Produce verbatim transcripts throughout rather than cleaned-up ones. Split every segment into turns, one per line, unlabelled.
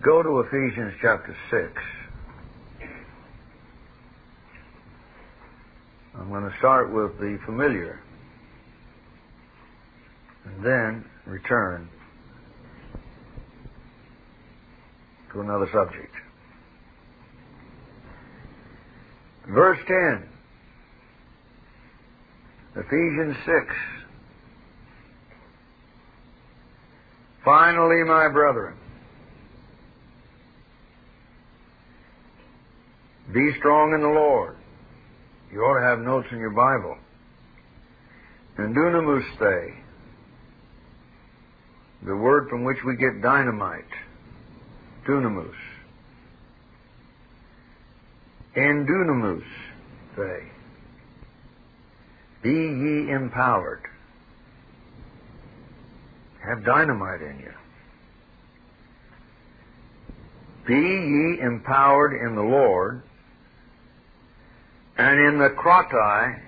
Go to Ephesians chapter six. I'm going to start with the familiar and then return to another subject. Verse ten, Ephesians six. Finally, my brethren, be strong in the Lord. You ought to have notes in your Bible. And dunamuste, the word from which we get dynamite, dunamus. In dunamus, say, be ye empowered. Have dynamite in you. Be ye empowered in the Lord, and in the kratai,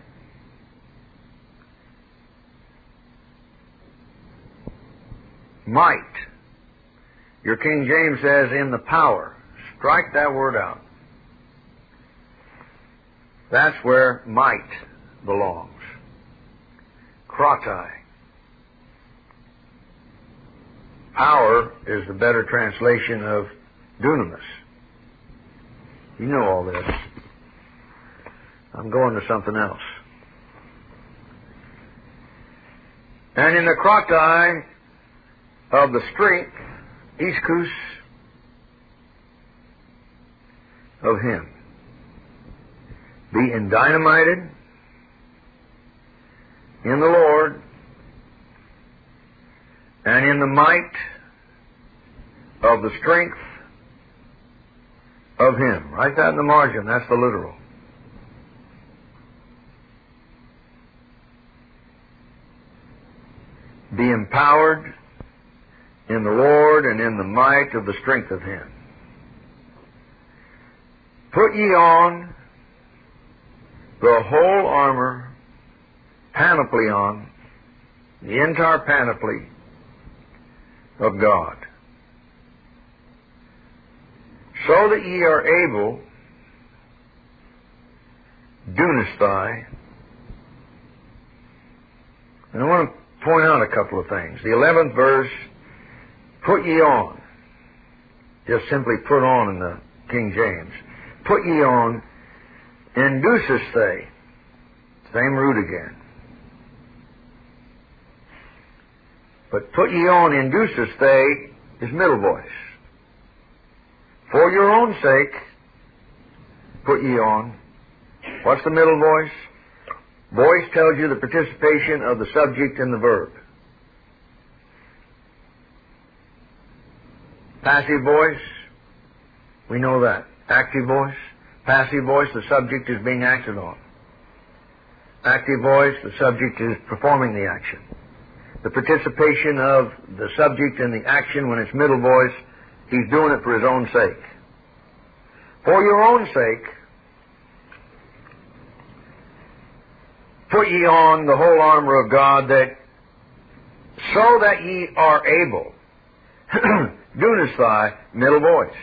might. Your King James says in the power. Strike that word out. That's where might belongs. Kratai. Power is the better translation of dunamis. You know all this. I'm going to something else. And in the kratai of the strength, ischus, of Him. Be endynamited in the Lord and in the might of the strength of Him. Write that in the margin. That's the literal. Be empowered in the Lord and in the might of the strength of Him. Put ye on the whole armor, panoply on, the entire panoply of God, so that ye are able, dunastai. And I want to point out a couple of things. The eleventh verse, put ye on. Just simply put on in the King James. Put ye on, induciste. Same root again. But put ye on, induciste, is middle voice. For your own sake, put ye on. What's the middle voice? Voice tells you the participation of the subject and the verb. Passive voice, we know that. Active voice, passive voice, the subject is being acted on. Active voice, the subject is performing the action. The participation of the subject in the action when it's middle voice, he's doing it for his own sake. For your own sake, put ye on the whole armor of God, that so that ye are able, dunastai, middle voice.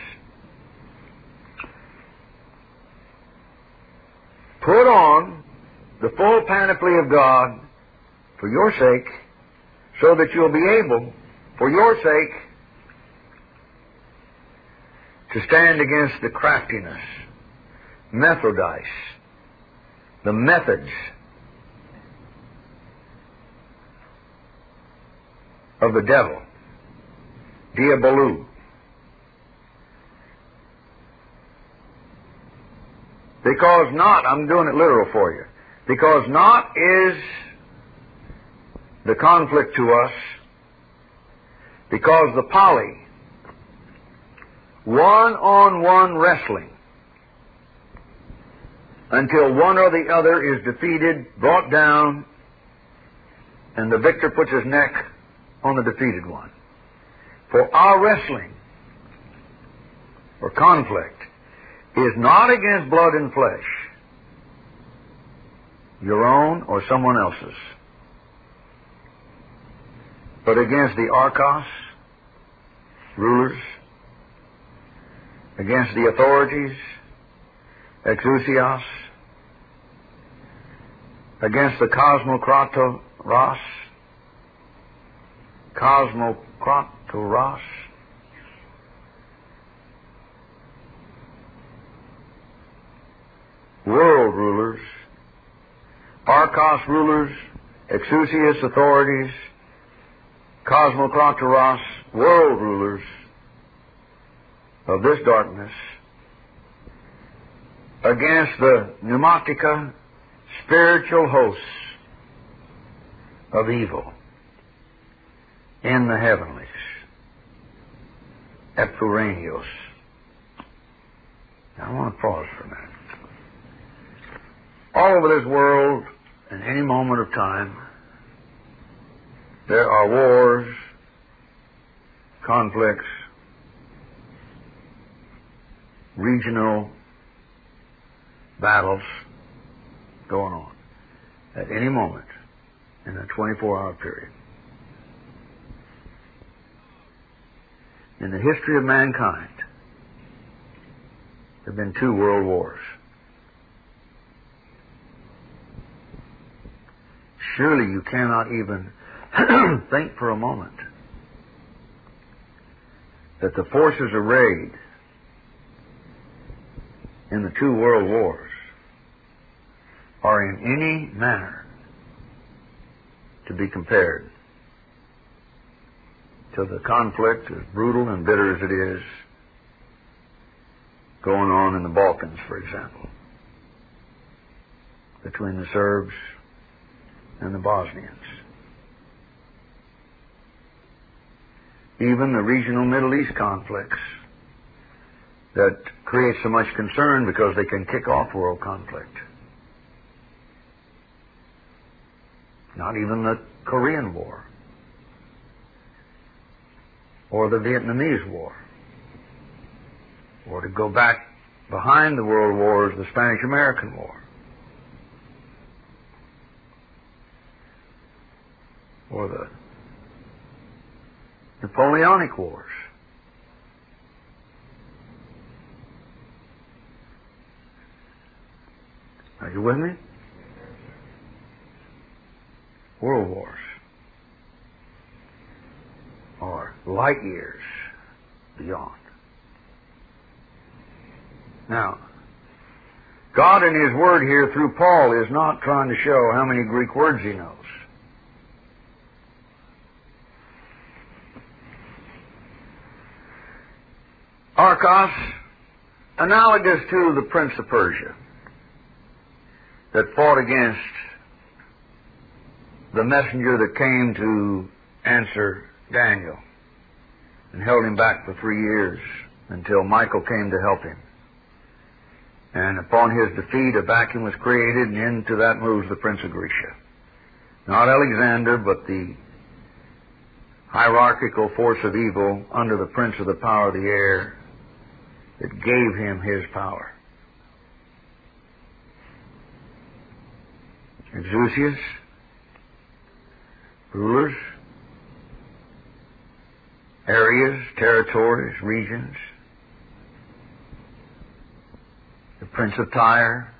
Put on the full panoply of God for your sake, so that you'll be able, for your sake, to stand against the craftiness, methodis, the methods of the devil, diabolou. Because not, I'm doing it literal for you, because not is the conflict to us, because the poly, one-on-one wrestling, until one or the other is defeated, brought down, and the victor puts his neck on the defeated one. For our wrestling, or conflict, is not against blood and flesh, your own or someone else's, but against the archos, rulers, against the authorities, exousios, against the cosmokratoros, cosmokratoros, world rulers, archos rulers, exousios authorities, cosmokratoros, world rulers of this darkness, against the pneumatica, spiritual hosts of evil in the heavenlies, epuranios. Now I want to pause for a minute. All over this world, in any moment of time, there are wars, conflicts, regional battles going on at any moment in a twenty-four hour period. In the history of mankind, there have been two world wars. Surely you cannot even think for a moment that the forces arrayed in the two world wars are in any manner to be compared to the conflict, as brutal and bitter as it is, going on in the Balkans, for example, between the Serbs and the Bosnians. Even the regional Middle East conflicts that create so much concern because they can kick off world conflict. Not even the Korean War or the Vietnamese War, or to go back behind the world wars, the Spanish-American War, or the Napoleonic Wars. Are you with me? World wars are light years beyond. Now, God in His Word here through Paul is not trying to show how many Greek words he knows. Archos, analogous to the Prince of Persia that fought against the messenger that came to answer Daniel and held him back for three years until Michael came to help him. And upon his defeat, a vacuum was created, and into that moves the Prince of Grecia. Not Alexander, but the hierarchical force of evil under the Prince of the power of the air that gave him his power. Exousios, rulers, areas, territories, regions. The Prince of Tyre.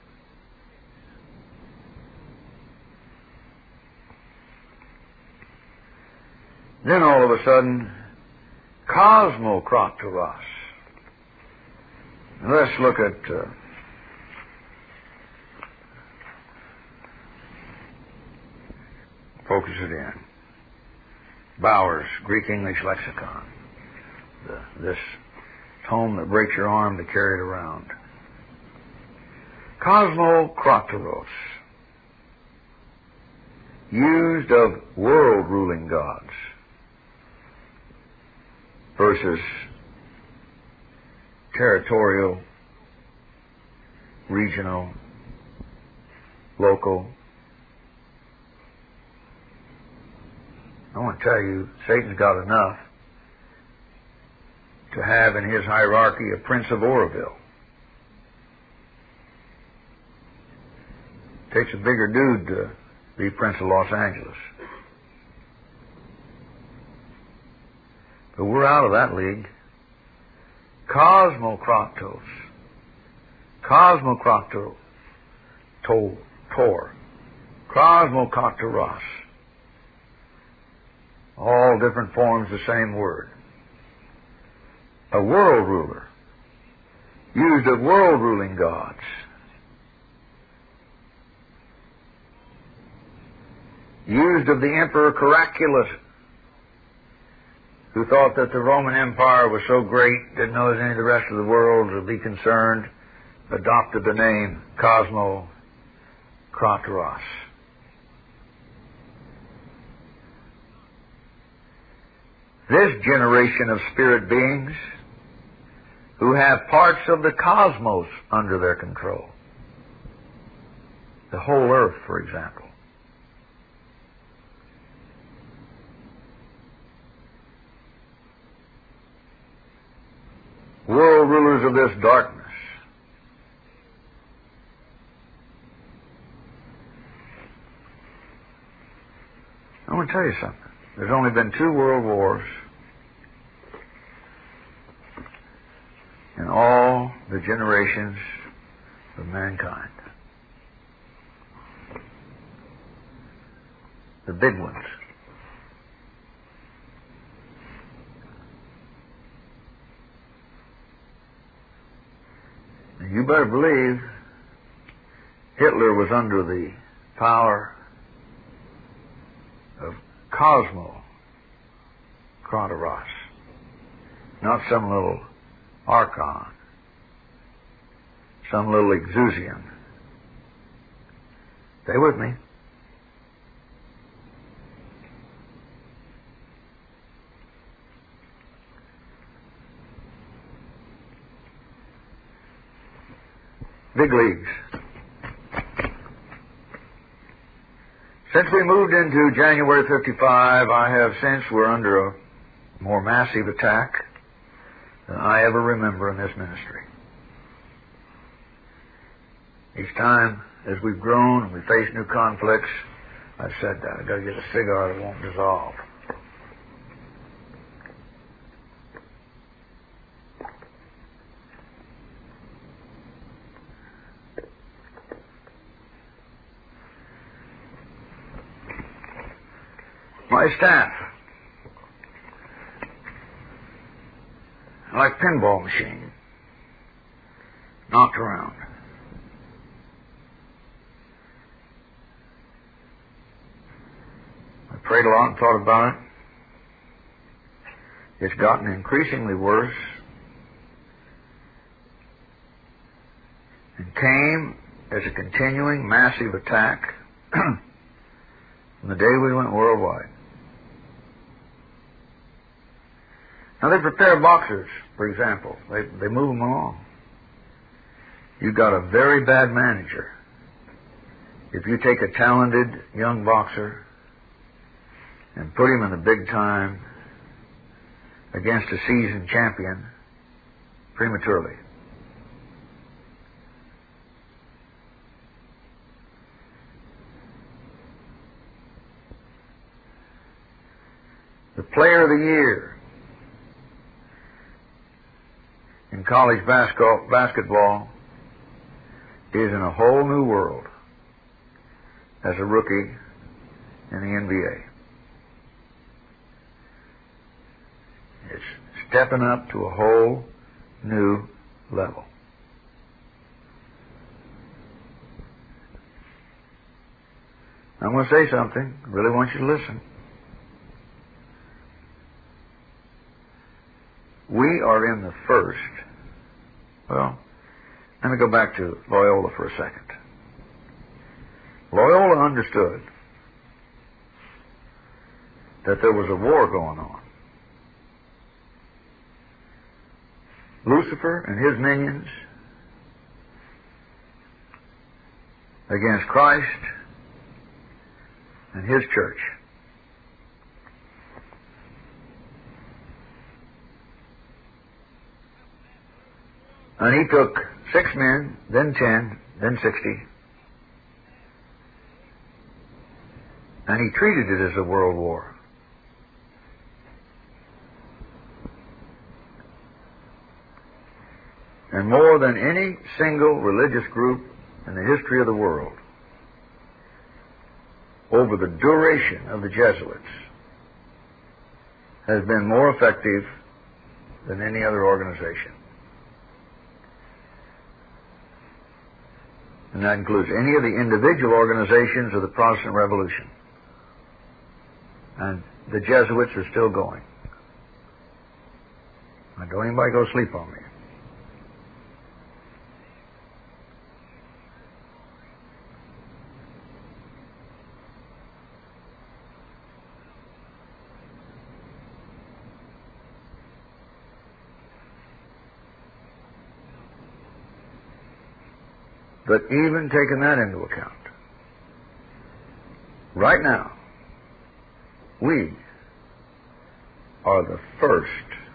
Then all of a sudden, Cosmokratoros. Let's look at uh, focus it in. Bowers, Greek English Lexicon. The, this tome that breaks your arm to carry it around. Cosmokratoros, used of world-ruling gods versus territorial, regional, local. I want to tell you, Satan's got enough to have in his hierarchy a Prince of Oroville. Takes a bigger dude to be Prince of Los Angeles. But we're out of that league. Cosmokratos. Cosmokratos. To, tor. Cosmokratoros. All different forms of the same word. A world ruler. Used of world ruling gods. Used of the Emperor Caracalla, who thought that the Roman Empire was so great, didn't know as any of the rest of the world would be concerned, adopted the name Cosmokratoros. This generation of spirit beings who have parts of the cosmos under their control. The whole earth, for example. World rulers of this darkness. I want to tell you something. There's only been two world wars in all the generations of mankind. The big ones. And you better believe Hitler was under the power of Cosmokratoros, not some little archon, some little exousian. Stay with me. Big leagues. Since we moved into January fifty-five, I have since we're under a more massive attack than I ever remember in this ministry. Each time as we've grown and we face new conflicts, I've said that. I've got to get a cigar that won't dissolve. My staff, like a pinball machine, knocked around. I prayed a lot and thought about it. It's gotten increasingly worse and came as a continuing massive attack from the day we went worldwide. Now, they prepare boxers, for example. They, they move them along. You've got a very bad manager. If you take a talented young boxer and put him in the big time against a seasoned champion prematurely. The player of the year in college basketball, basketball is in a whole new world as a rookie in the N B A. It's stepping up to a whole new level. I'm going to say something. I really want you to listen. We are in the first. Well, let me go back to Loyola for a second. Loyola understood that there was a war going on. Lucifer and his minions against Christ and his church. And he took six men, then ten, then sixty, and he treated it as a world war. And more than any single religious group in the history of the world, over the duration of the Jesuits, has been more effective than any other organization. And that includes any of the individual organizations of the Protestant Revolution. And the Jesuits are still going. Now, don't anybody go sleep on me. But even taking that into account, right now, we are the first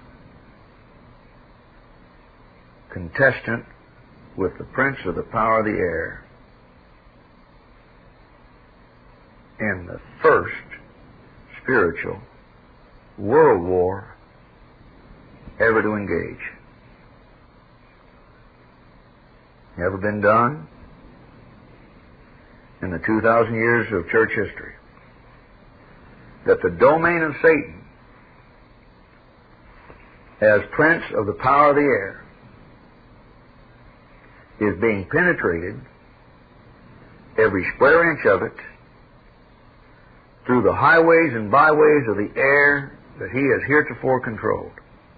contestant with the Prince of the Power of the Air in the first spiritual world war ever to engage. Never been done in the two thousand years of church history. That the domain of Satan as Prince of the Power of the Air is being penetrated, every square inch of it, through the highways and byways of the air that he has heretofore controlled.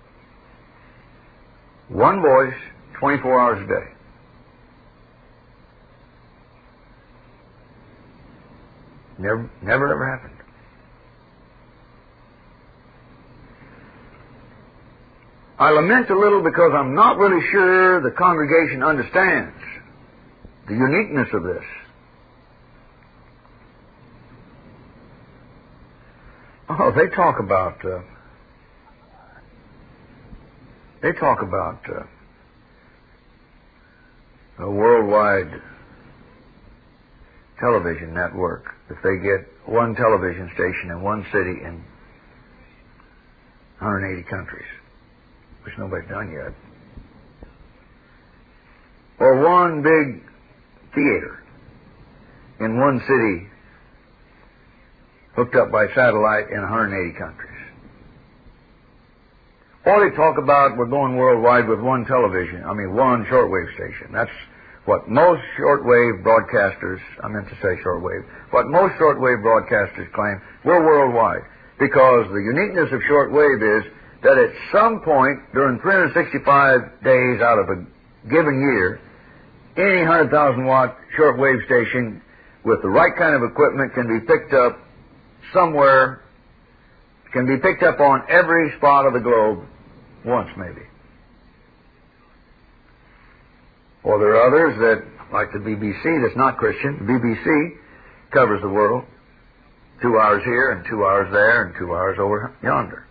One voice, twenty-four hours a day. Never, never ever happened. I lament a little because I'm not really sure the congregation understands the uniqueness of this. Oh, they talk about uh, they talk about uh, a worldwide television network. If they get one television station in one city in one hundred eighty countries, which nobody's done yet, or one big theater in one city hooked up by satellite in one hundred eighty countries. Or they talk about we're going worldwide with one television, I mean one shortwave station. That's what most shortwave broadcasters, I meant to say shortwave, what most shortwave broadcasters claim, we're worldwide. Because the uniqueness of shortwave is that at some point during three hundred sixty-five days out of a given year, any one hundred thousand watt shortwave station with the right kind of equipment can be picked up somewhere, can be picked up on every spot of the globe once maybe. Or there are others that, like the B B C, that's not Christian. The B B C covers the world. Two hours here and two hours there and two hours over yonder.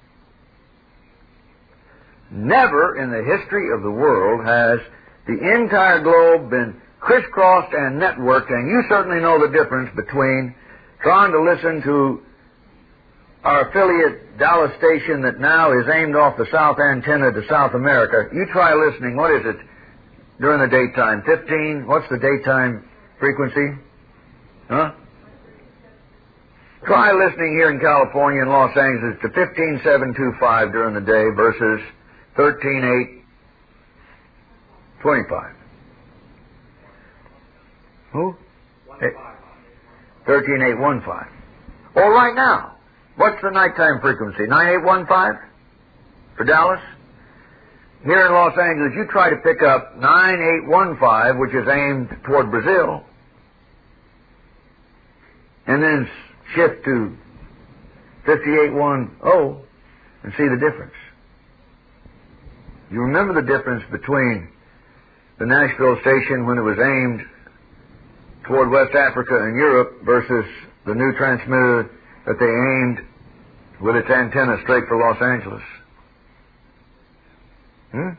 Never in the history of the world has the entire globe been crisscrossed and networked, and you certainly know the difference between trying to listen to our affiliate Dallas station that now is aimed off the south antenna to South America. You try listening, what is it, during the daytime? fifteen? What's the daytime frequency? Huh? Try listening here in California and Los Angeles to fifteen seven twenty-five during the day versus thirteen eight twenty-five. Who? thirteen eight fifteen. Or right now, what's the nighttime frequency? nine eight one five for Dallas? Here in Los Angeles, you try to pick up nine eight one five, which is aimed toward Brazil, and then shift to fifty-eight ten and see the difference. You remember the difference between the Nashville station when it was aimed toward West Africa and Europe versus the new transmitter that they aimed with its antenna straight for Los Angeles. Hmm?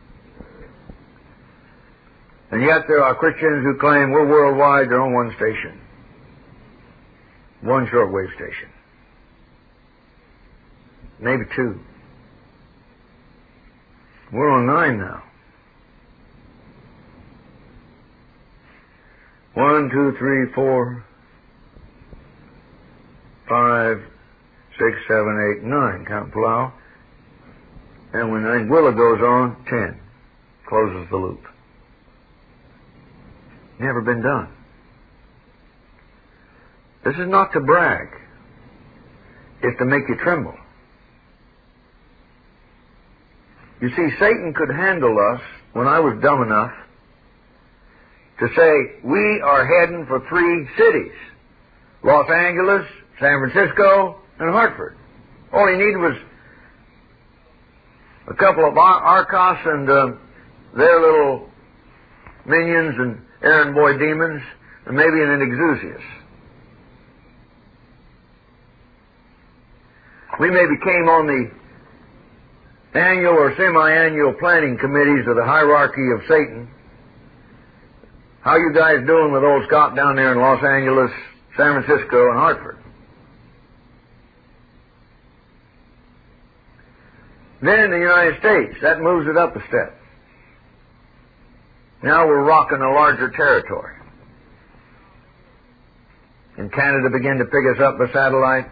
And yet there are Christians who claim we're worldwide, they're on one station. One shortwave station. Maybe two. We're on nine now. One, two, three, four, five, six, seven, eight, nine. Count Palau. And when Anguilla goes on, ten. Closes the loop. Never been done. This is not to brag. It's to make you tremble. You see, Satan could handle us when I was dumb enough to say, we are heading for three cities. Los Angeles, San Francisco, and Hartford. All he needed was a couple of Ar- Arcos and uh, their little minions and errand boy demons, and maybe an Exousias. We maybe came on the annual or semi-annual planning committees of the hierarchy of Satan. How you guys doing with old Scott down there in Los Angeles, San Francisco, and Hartford? Then in the United States, that moves it up a step. Now we're rocking a larger territory. And Canada began to pick us up by satellite.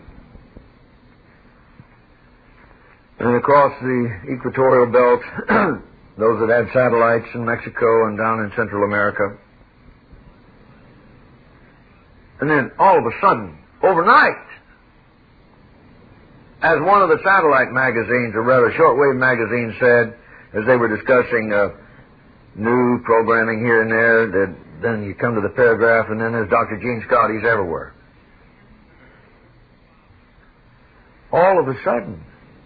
And across the equatorial belt, those that had satellites in Mexico and down in Central America. And then all of a sudden, overnight, as one of the satellite magazines, or rather shortwave magazines, said, as they were discussing uh, new programming here and there, that then you come to the paragraph, and then there's Doctor Gene Scott, he's everywhere. All of a sudden,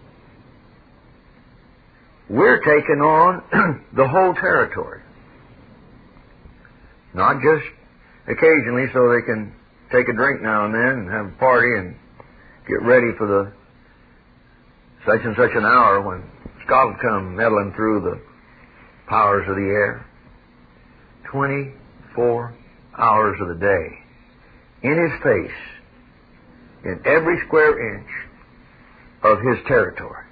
we're taking on the whole territory. Not just occasionally so they can take a drink now and then and have a party and get ready for the such and such an hour when Scott will come meddling through the powers of the air. Twenty-four hours of the day. In his face. In every square inch of his territory.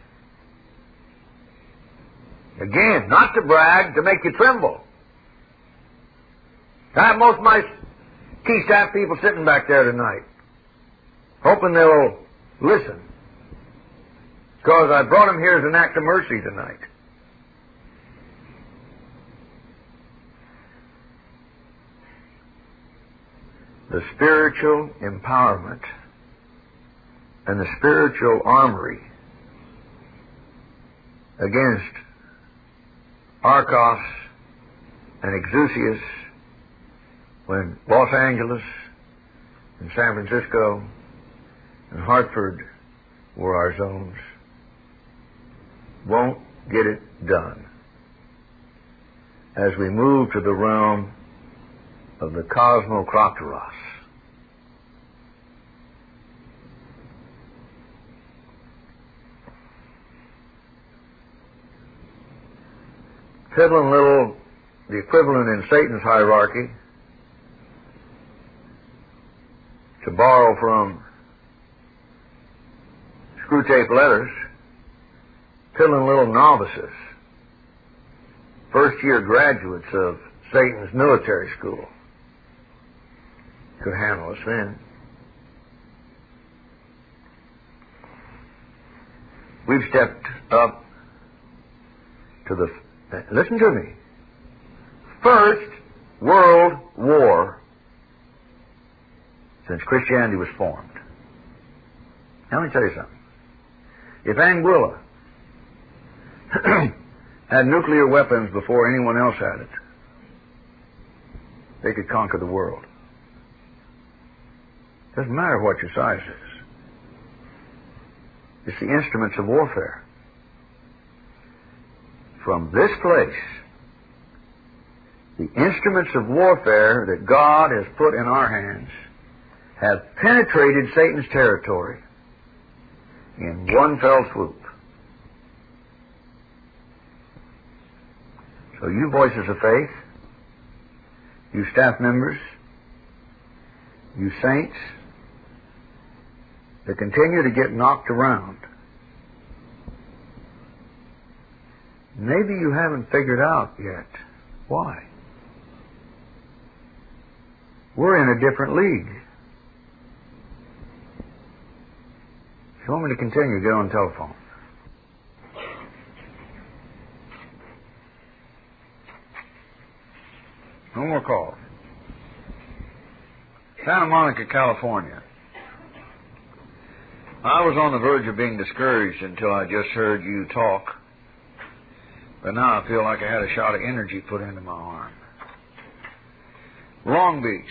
Again, not to brag, to make you tremble. I have most of my key staff people sitting back there tonight, hoping they'll listen. Because I brought them here as an act of mercy tonight. The spiritual empowerment and the spiritual armory against Arcos and Exousias when Los Angeles and San Francisco and Hartford were our zones won't get it done as we move to the realm of the Cosmocropteros. Fiddling little, the equivalent in Satan's hierarchy, to borrow from Screwtape Letters, fiddling little novices, first-year graduates of Satan's military school, could handle us then. We've stepped up to the, listen to me, First World War since Christianity was formed. Now, let me tell you something. If Anguilla had nuclear weapons before anyone else had it, they could conquer the world. Doesn't matter what your size is. It's the instruments of warfare. From this place, the instruments of warfare that God has put in our hands have penetrated Satan's territory in one fell swoop. So you voices of faith, you staff members, you saints that continue to get knocked around, maybe you haven't figured out yet why. We're in a different league. If you want me to continue, get on the telephone. No more calls. Santa Monica, California. I was on the verge of being discouraged until I just heard you talk. But now I feel like I had a shot of energy put into my arm. Long Beach.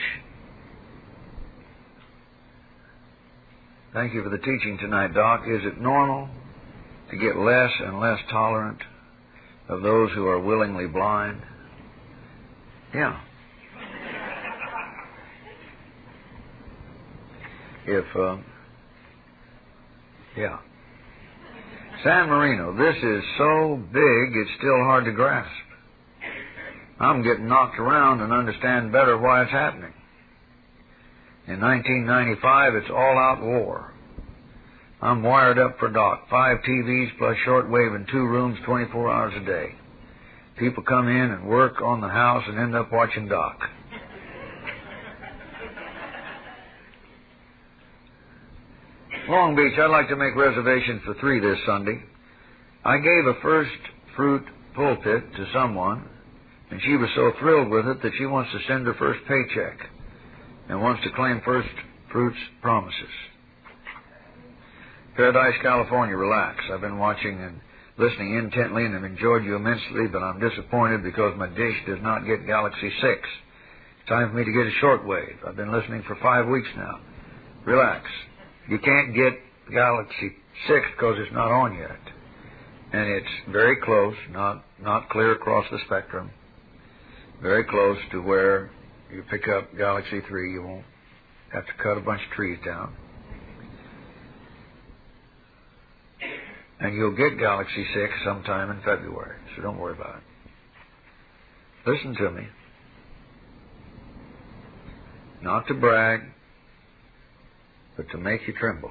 Thank you for the teaching tonight, Doc. Is it normal to get less and less tolerant of those who are willingly blind? Yeah. If, uh, yeah. San Marino, this is so big it's still hard to grasp. I'm getting knocked around and understand better why it's happening. In nineteen ninety-five, it's all-out war. I'm wired up for Doc. Five T Vs plus shortwave in two rooms, twenty-four hours a day. People come in and work on the house and end up watching Doc. Long Beach, I'd like to make reservations for three this Sunday. I gave a first fruit pulpit to someone, and she was so thrilled with it that she wants to send her first paycheck and wants to claim first fruits promises. Paradise, California, relax. I've been watching and listening intently and have enjoyed you immensely, but I'm disappointed because my dish does not get Galaxy six. It's time for me to get a shortwave. I've been listening for five weeks now. Relax. You can't get Galaxy six because it's not on yet. And it's very close, not, not clear across the spectrum, very close to where you pick up Galaxy three. You won't have to cut a bunch of trees down. And you'll get Galaxy six sometime in February, so don't worry about it. Listen to me. Not to brag, but to make you tremble.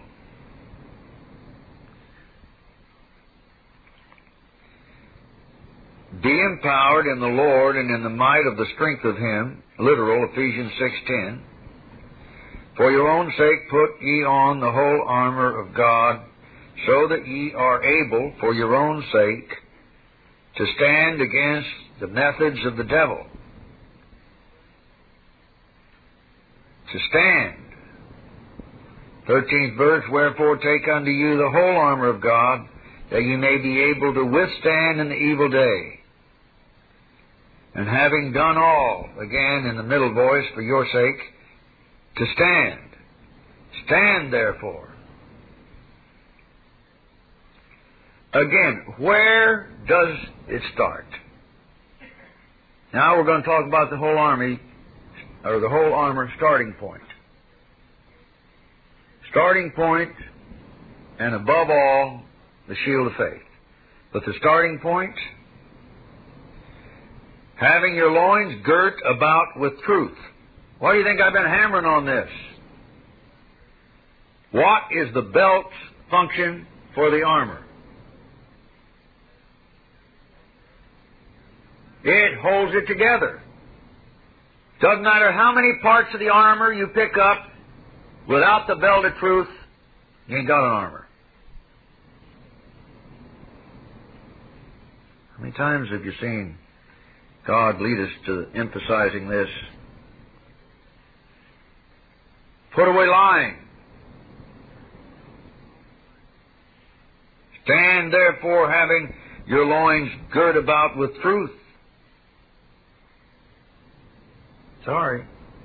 Be empowered in the Lord and in the might of the strength of Him, literal, Ephesians six ten. For your own sake put ye on the whole armor of God, so that ye are able, for your own sake, to stand against the methods of the devil. To stand. Thirteenth verse, wherefore take unto you the whole armor of God, that ye may be able to withstand in the evil day. And having done all, again in the middle voice, for your sake, to stand. Stand therefore. Again, where does it start? Now we're going to talk about the whole army, or the whole armor starting point. Starting point, and above all, the shield of faith. But the starting point, having your loins girt about with truth. Why do you think I've been hammering on this? What is the belt's function for the armor? It holds it together. Doesn't matter how many parts of the armor you pick up, without the belt of truth, you ain't got an armor. How many times have you seen God lead us to emphasizing this? Put away lying. Stand therefore having your loins girt about with truth. Sorry.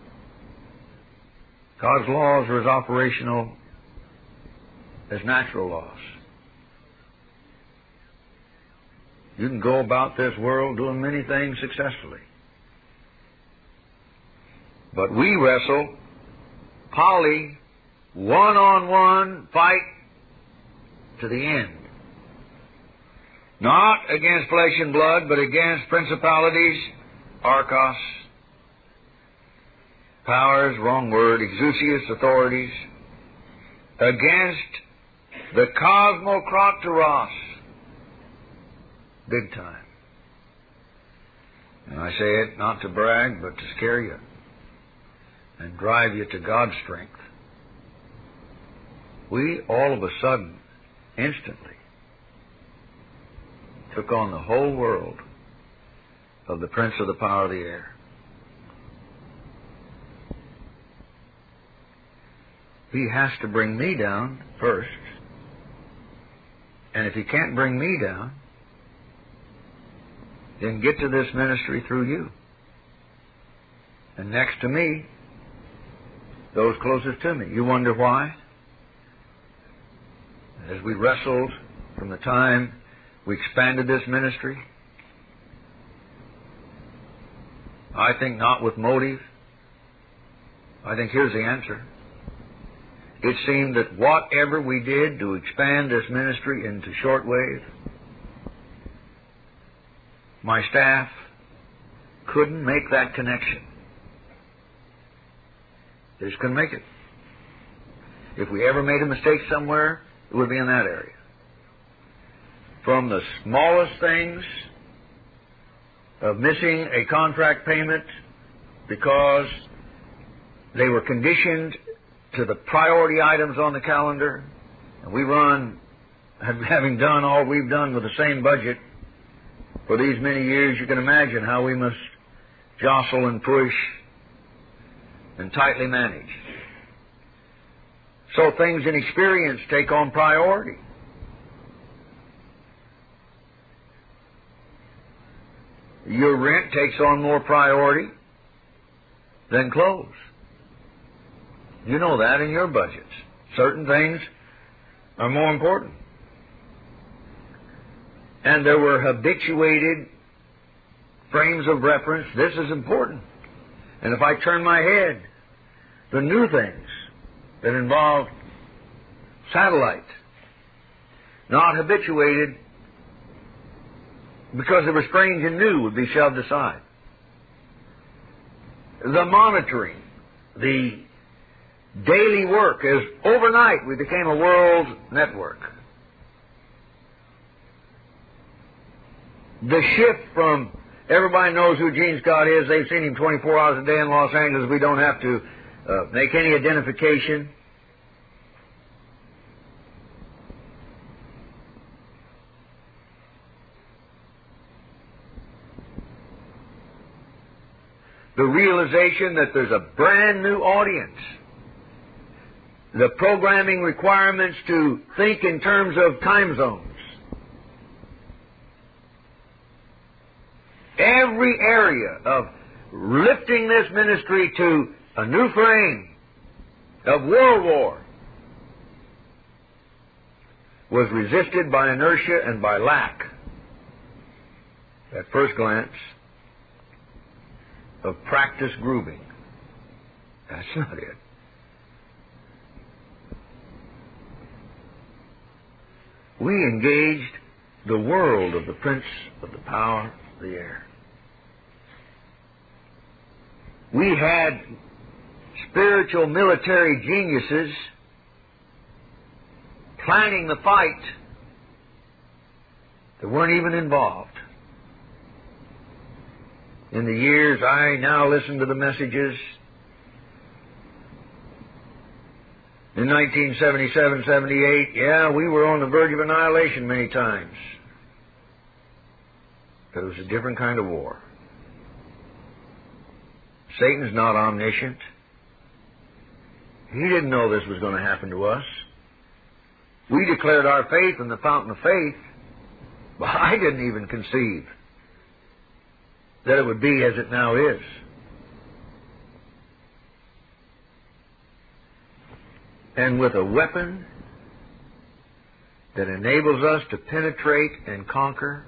God's laws are as operational as natural laws. You can go about this world doing many things successfully. But we wrestle poly, one-on-one fight to the end. Not against flesh and blood, but against principalities, archos, powers, wrong word, exousias, authorities, against the cosmocrateros, big time. And I say it not to brag, but to scare you. and drive you to God's strength, we all of a sudden, instantly, took on the whole world of the prince of the power of the air. He has to bring me down first. And if he can't bring me down, then get to this ministry through you. And next to me, those closest to me. You wonder why? As we wrestled from the time we expanded this ministry, I think not with motive. I think here's the answer. It seemed that whatever we did to expand this ministry into shortwave, my staff couldn't make that connection. They just couldn't make it. If we ever made a mistake somewhere, it would be in that area. From the smallest things of missing a contract payment because they were conditioned to the priority items on the calendar, and we run, having done all we've done with the same budget for these many years, you can imagine how we must jostle and push and tightly manage. So things in experience take on priority. Your rent takes on more priority than clothes. You know that in your budgets. Certain things are more important. And there were habituated frames of reference. This is important. And if I turn my head, the new things that involve satellite, not habituated because they were strange and new, would be shoved aside. The monitoring, the daily work, is overnight we became a world network. The shift from everybody knows who Gene Scott is, they've seen him twenty-four hours a day in Los Angeles, we don't have to uh, make any identification. The realization that there's a brand new audience. The programming requirements to think in terms of time zones. Every area of lifting this ministry to a new frame of world war was resisted by inertia and by lack, at first glance, of practice grooving. That's not it. We engaged the world of the prince of the power of the air. We had spiritual military geniuses planning the fight that weren't even involved. In the years I now listen to the messages, in nineteen seventy-seven, seventy-eight, yeah, we were on the verge of annihilation many times. But it was a different kind of war. Satan's not omniscient. He didn't know this was going to happen to us. We declared our faith in the fountain of faith, but I didn't even conceive that it would be as it now is. And with a weapon that enables us to penetrate and conquer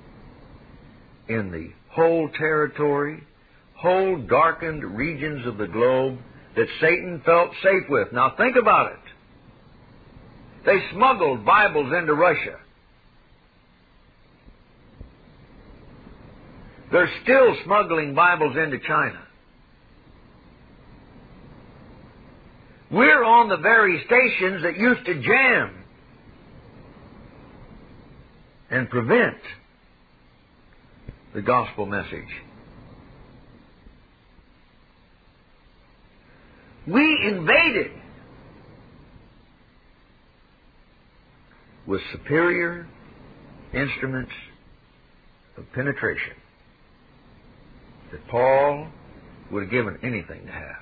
in the whole territory, whole darkened regions of the globe that Satan felt safe with. Now think about it. They smuggled Bibles into Russia. They're still smuggling Bibles into China. We're on the very stations that used to jam and prevent the gospel message. We invaded with superior instruments of penetration that Paul would have given anything to have.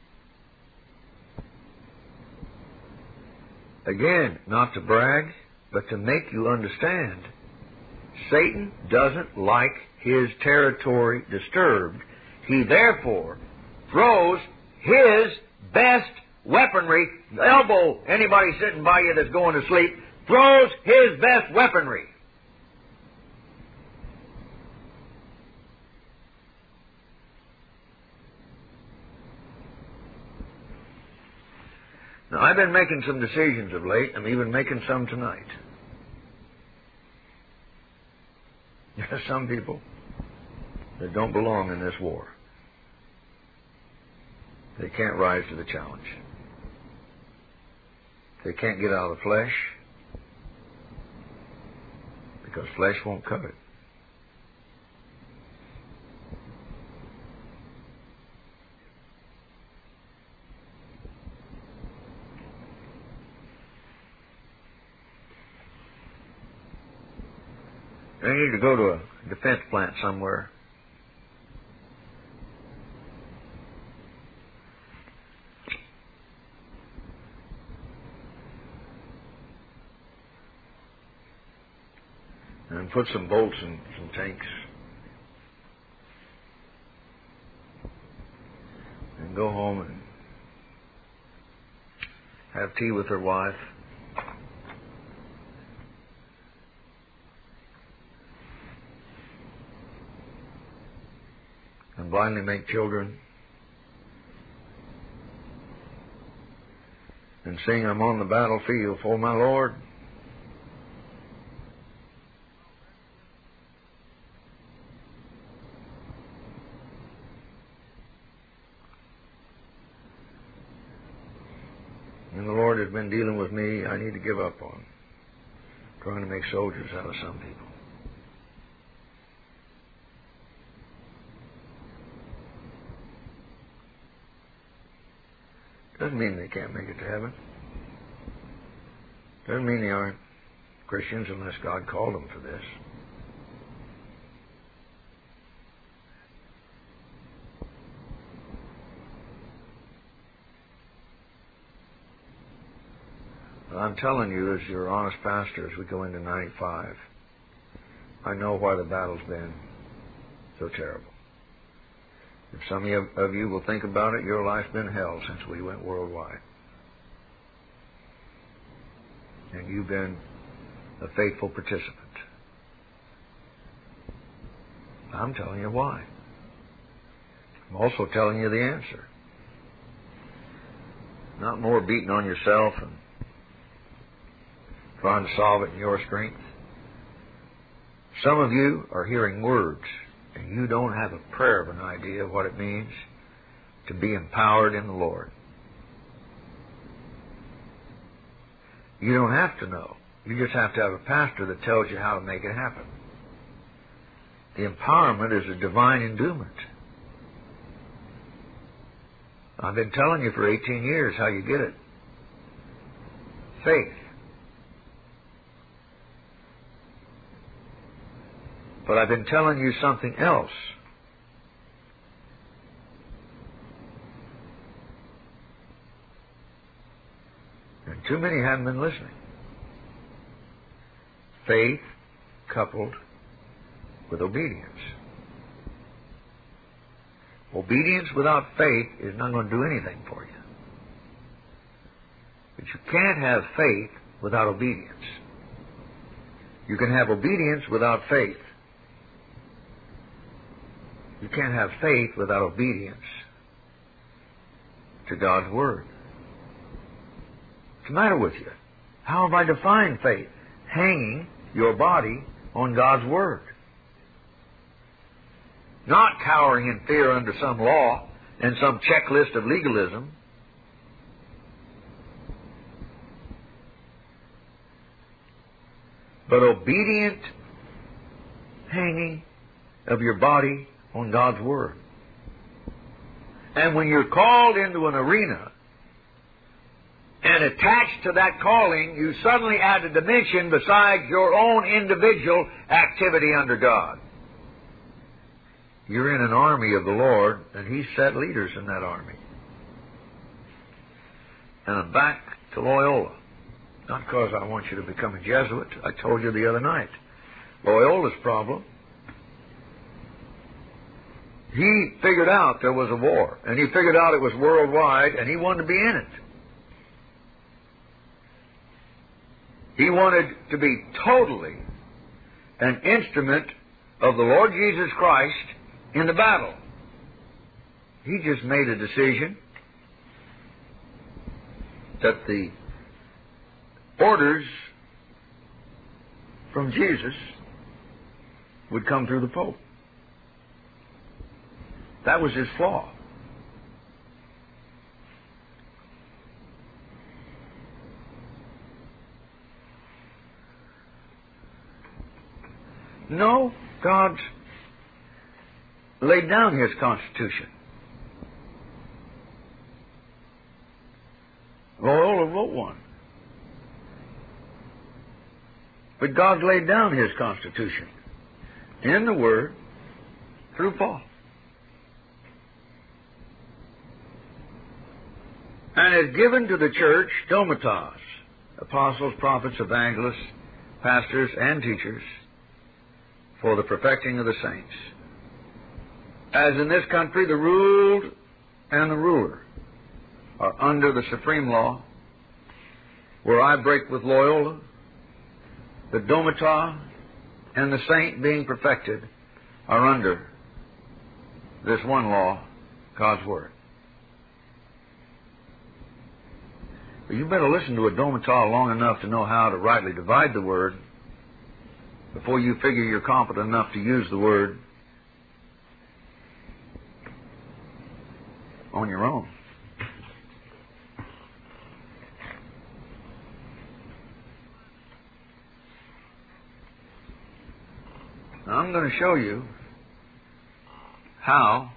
Again, not to brag, but to make you understand, Satan doesn't like his territory disturbed. He therefore throws his best weaponry, elbow anybody sitting by you that's going to sleep, throws his best weaponry. Now, I've been making some decisions of late. I'm even making some tonight. There are some people that don't belong in this war. They can't rise to the challenge. They can't get out of the flesh because flesh won't cut it. They need to go to a defense plant somewhere. And put some bolts in some tanks. And go home and have tea with their wife. And blindly make children. And sing, I'm on the battlefield for my Lord. And the Lord has been dealing with me. I need to give up on trying to make soldiers out of some people. Doesn't mean they can't make it to heaven. Doesn't mean they aren't Christians unless God called them for this. But I'm telling you, as your honest pastor, as we go into ninety-five, I know why the battle's been so terrible. If some of you will think about it, your life's been hell since we went worldwide. And you've been a faithful participant. I'm telling you why. I'm also telling you the answer. Not more beating on yourself and trying to solve it in your strength. Some of you are hearing words, and you don't have a prayer of an idea of what it means to be empowered in the Lord. You don't have to know. You just have to have a pastor that tells you how to make it happen. The empowerment is a divine endowment. I've been telling you for eighteen years how you get it. Faith. But I've been telling you something else. And too many haven't been listening. Faith coupled with obedience. Obedience without faith is not going to do anything for you. But you can't have faith without obedience. You can have obedience without faith. You can't have faith without obedience to God's Word. What's the matter with you? How have I defined faith? Hanging your body on God's Word. Not cowering in fear under some law and some checklist of legalism. But obedient hanging of your body on God's Word. And when you're called into an arena, and attached to that calling, you suddenly add a dimension besides your own individual activity under God. You're in an army of the Lord, and He's set leaders in that army. And I'm back to Loyola. Not because I want you to become a Jesuit. I told you the other night. Loyola's problem. He figured out there was a war, and he figured out it was worldwide, and he wanted to be in it. He wanted to be totally an instrument of the Lord Jesus Christ in the battle. He just made a decision that the orders from Jesus would come through the Pope. That was his flaw. No, God laid down His Constitution. Loyola wrote one. But God laid down His Constitution in the Word through Paul. And has given to the church domitas, apostles, prophets, evangelists, pastors, and teachers, for the perfecting of the saints. As in this country, the ruled and the ruler are under the supreme law, where I break with Loyola, the domita and the saint being perfected are under this one law, God's Word. But you better listen to a domita long enough to know how to rightly divide the Word before you figure you're competent enough to use the Word on your own. Now, I'm going to show you how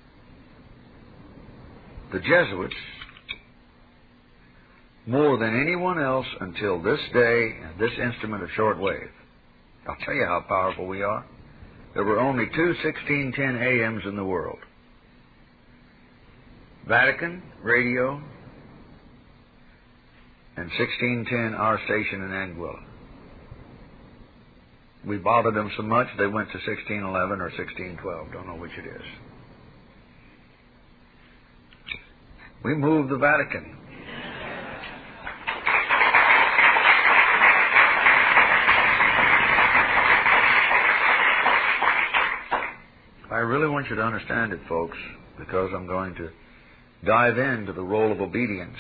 the Jesuits, more than anyone else until this day and this instrument of shortwave, I'll tell you how powerful we are. There were only two sixteen ten A Ms in the world. Vatican Radio and sixteen ten, our station in Anguilla. We bothered them so much they went to sixteen eleven or sixteen twelve. Don't know which it is. We moved the Vatican. I really want you to understand it, folks, because I'm going to dive into the role of obedience.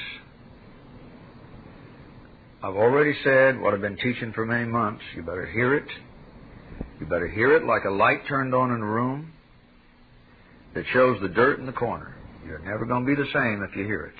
I've already said what I've been teaching for many months. You better hear it. You better hear it like a light turned on in a room that shows the dirt in the corner. You're never going to be the same if you hear it.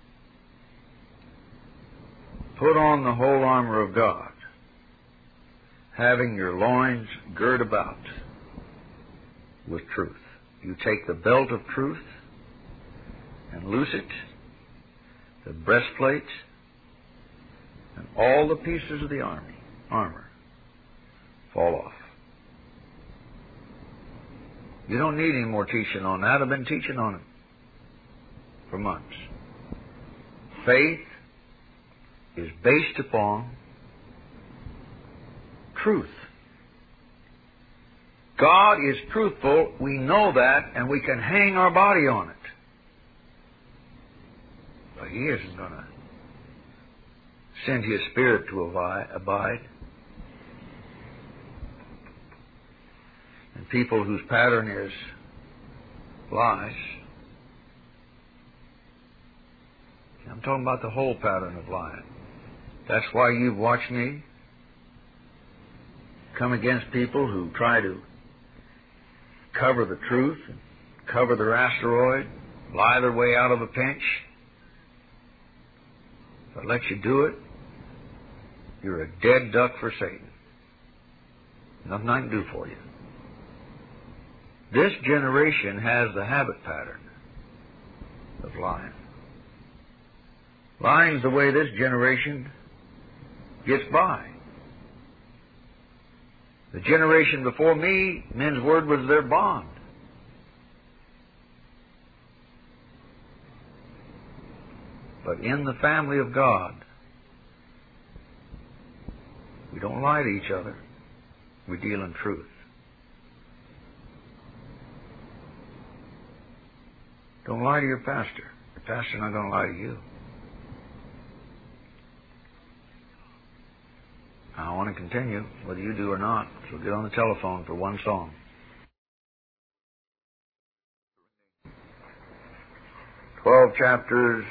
Put on the whole armor of God, having your loins girt about with truth. You take the belt of truth and loose it, the breastplate, and all the pieces of the army, armor fall off. You don't need any more teaching on that. I've been teaching on it for months. Faith is based upon truth. God is truthful. We know that, and we can hang our body on it. But He isn't going to send His Spirit to abide. And people whose pattern is lies. I'm talking about the whole pattern of lying. That's why you've watched me come against people who try to cover the truth, and cover their asteroid, lie their way out of a pinch. If I let you do it, you're a dead duck for Satan. Nothing I can do for you. This generation has the habit pattern of lying. Lying's the way this generation gets by. The generation before me, men's word was their bond. But in the family of God, we don't lie to each other. We deal in truth. Don't lie to your pastor. Your pastor's not going to lie to you. I want to continue, whether you do or not. So get on the telephone for one song. Twelve chapters,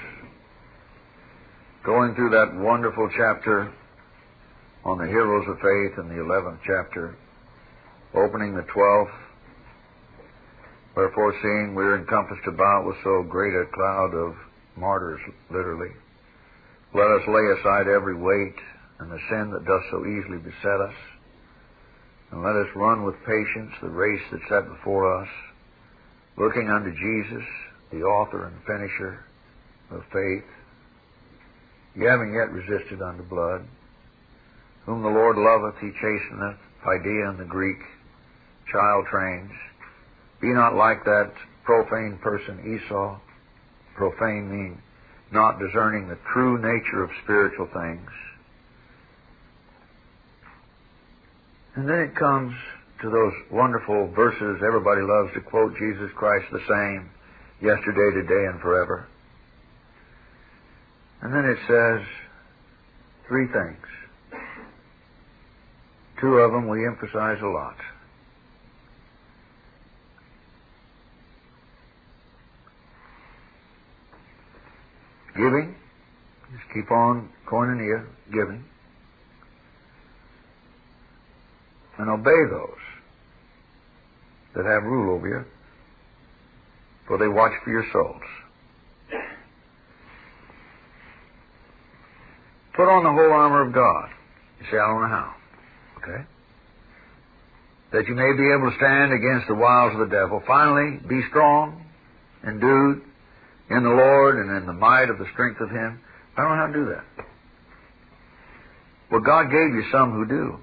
going through that wonderful chapter on the heroes of faith in the eleventh chapter, opening the twelfth. Wherefore, seeing we are encompassed about with so great a cloud of martyrs, literally, let us lay aside every weight and the sin that doth so easily beset us, and let us run with patience the race that's set before us, looking unto Jesus, the author and finisher of faith. You haven't yet resisted unto blood. Whom the Lord loveth, he chasteneth, Paideia in the Greek, child trains. Be not like that profane person Esau. Profane meaning not discerning the true nature of spiritual things. And then it comes to those wonderful verses everybody loves to quote, Jesus Christ the same, yesterday, today, and forever. And then it says three things. Two of them we emphasize a lot. Giving, just keep on koinonia, giving. And obey those that have rule over you, for they watch for your souls. Put on the whole armor of God. You say, I don't know how. Okay? That you may be able to stand against the wiles of the devil. Finally, be strong, endued in the Lord and in the might of the strength of Him. I don't know how to do that. Well, God gave you some who do.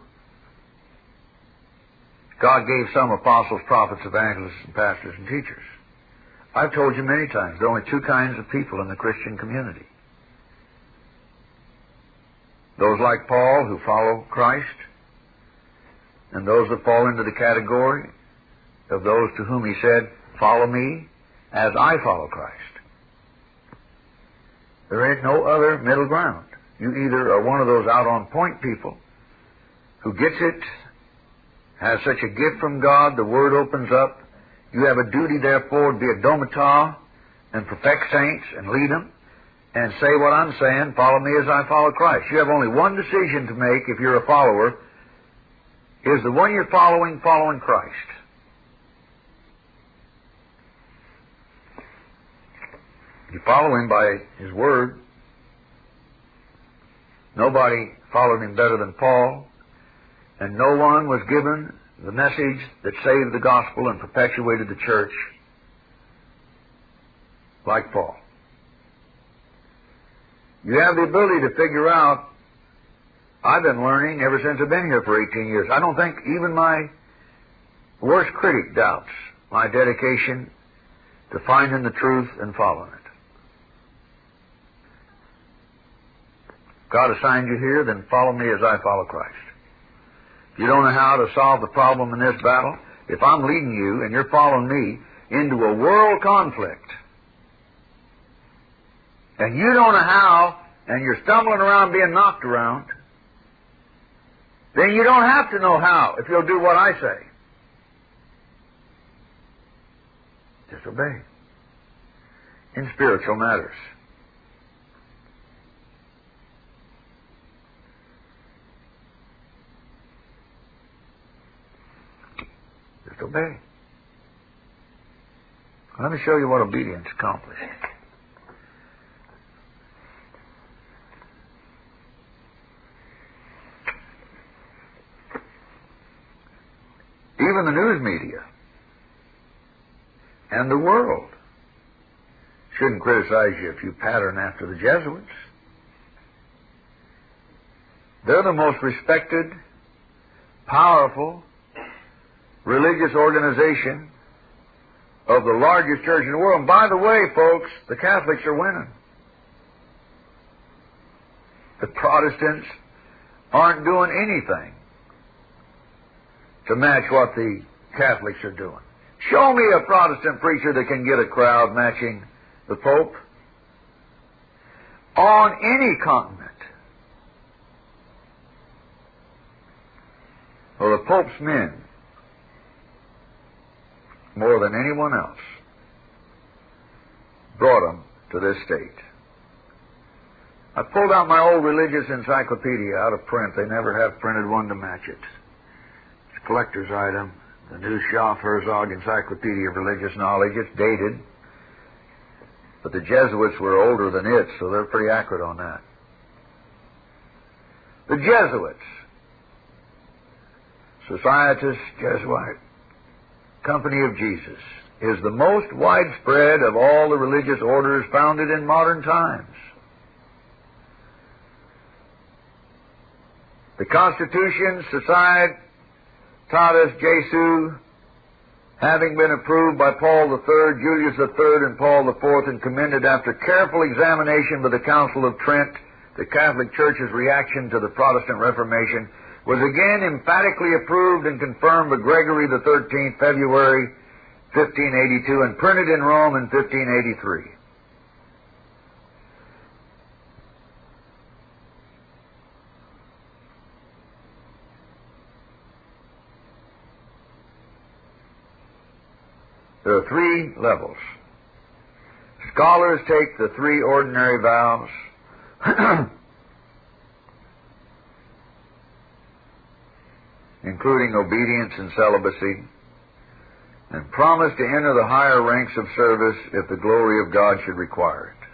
God gave some apostles, prophets, evangelists, and pastors and teachers. I've told you many times, there are only two kinds of people in the Christian community. Those like Paul who follow Christ, and those that fall into the category of those to whom He said, follow me as I follow Christ. There ain't no other middle ground. You either are one of those out-on-point people who gets it, has such a gift from God, the Word opens up. You have a duty, therefore, to be a domitah and perfect saints and lead them and say what I'm saying, follow me as I follow Christ. You have only one decision to make if you're a follower. Is the one you're following following Christ? You follow Him by His Word. Nobody followed Him better than Paul. And no one was given the message that saved the gospel and perpetuated the church like Paul. You have the ability to figure out, I've been learning ever since I've been here for eighteen years. I don't think even my worst critic doubts my dedication to finding the truth and following it. God assigned you here, then follow me as I follow Christ. You don't know how to solve the problem in this battle? If I'm leading you and you're following me into a world conflict, and you don't know how, and you're stumbling around being knocked around, then you don't have to know how if you'll do what I say. Just obey. In spiritual matters. Just obey. Let me show you what obedience accomplished. Even the news media and the world Shouldn't criticize you if you pattern after the Jesuits. They're the most respected, powerful, religious organization of the largest church in the world. And by the way, folks, the Catholics are winning. The Protestants aren't doing anything to match what the Catholics are doing. Show me a Protestant preacher that can get a crowd matching the Pope on any continent. Well, the Pope's men, more than anyone else, brought them to this state. I pulled out my old religious encyclopedia out of print. They never have printed one to match it. It's a collector's item. The new Schaff Herzog Encyclopedia of Religious Knowledge. It's dated, but the Jesuits were older than it, so they're pretty accurate on that. The Jesuits, Societas Jesuite, Company of Jesus, is the most widespread of all the religious orders founded in modern times. The Constitution, Societatis Jesu, having been approved by Paul the Third, Julius the Third, and Paul the Fourth, and commended after careful examination by the Council of Trent, the Catholic Church's reaction to the Protestant Reformation, was again emphatically approved and confirmed by Gregory the Thirteenth, February fifteen eighty-two, and printed in Rome in fifteen eighty-three. There are three levels. Scholars take the three ordinary vows, including obedience and celibacy, and promise to enter the higher ranks of service if the glory of God should require it.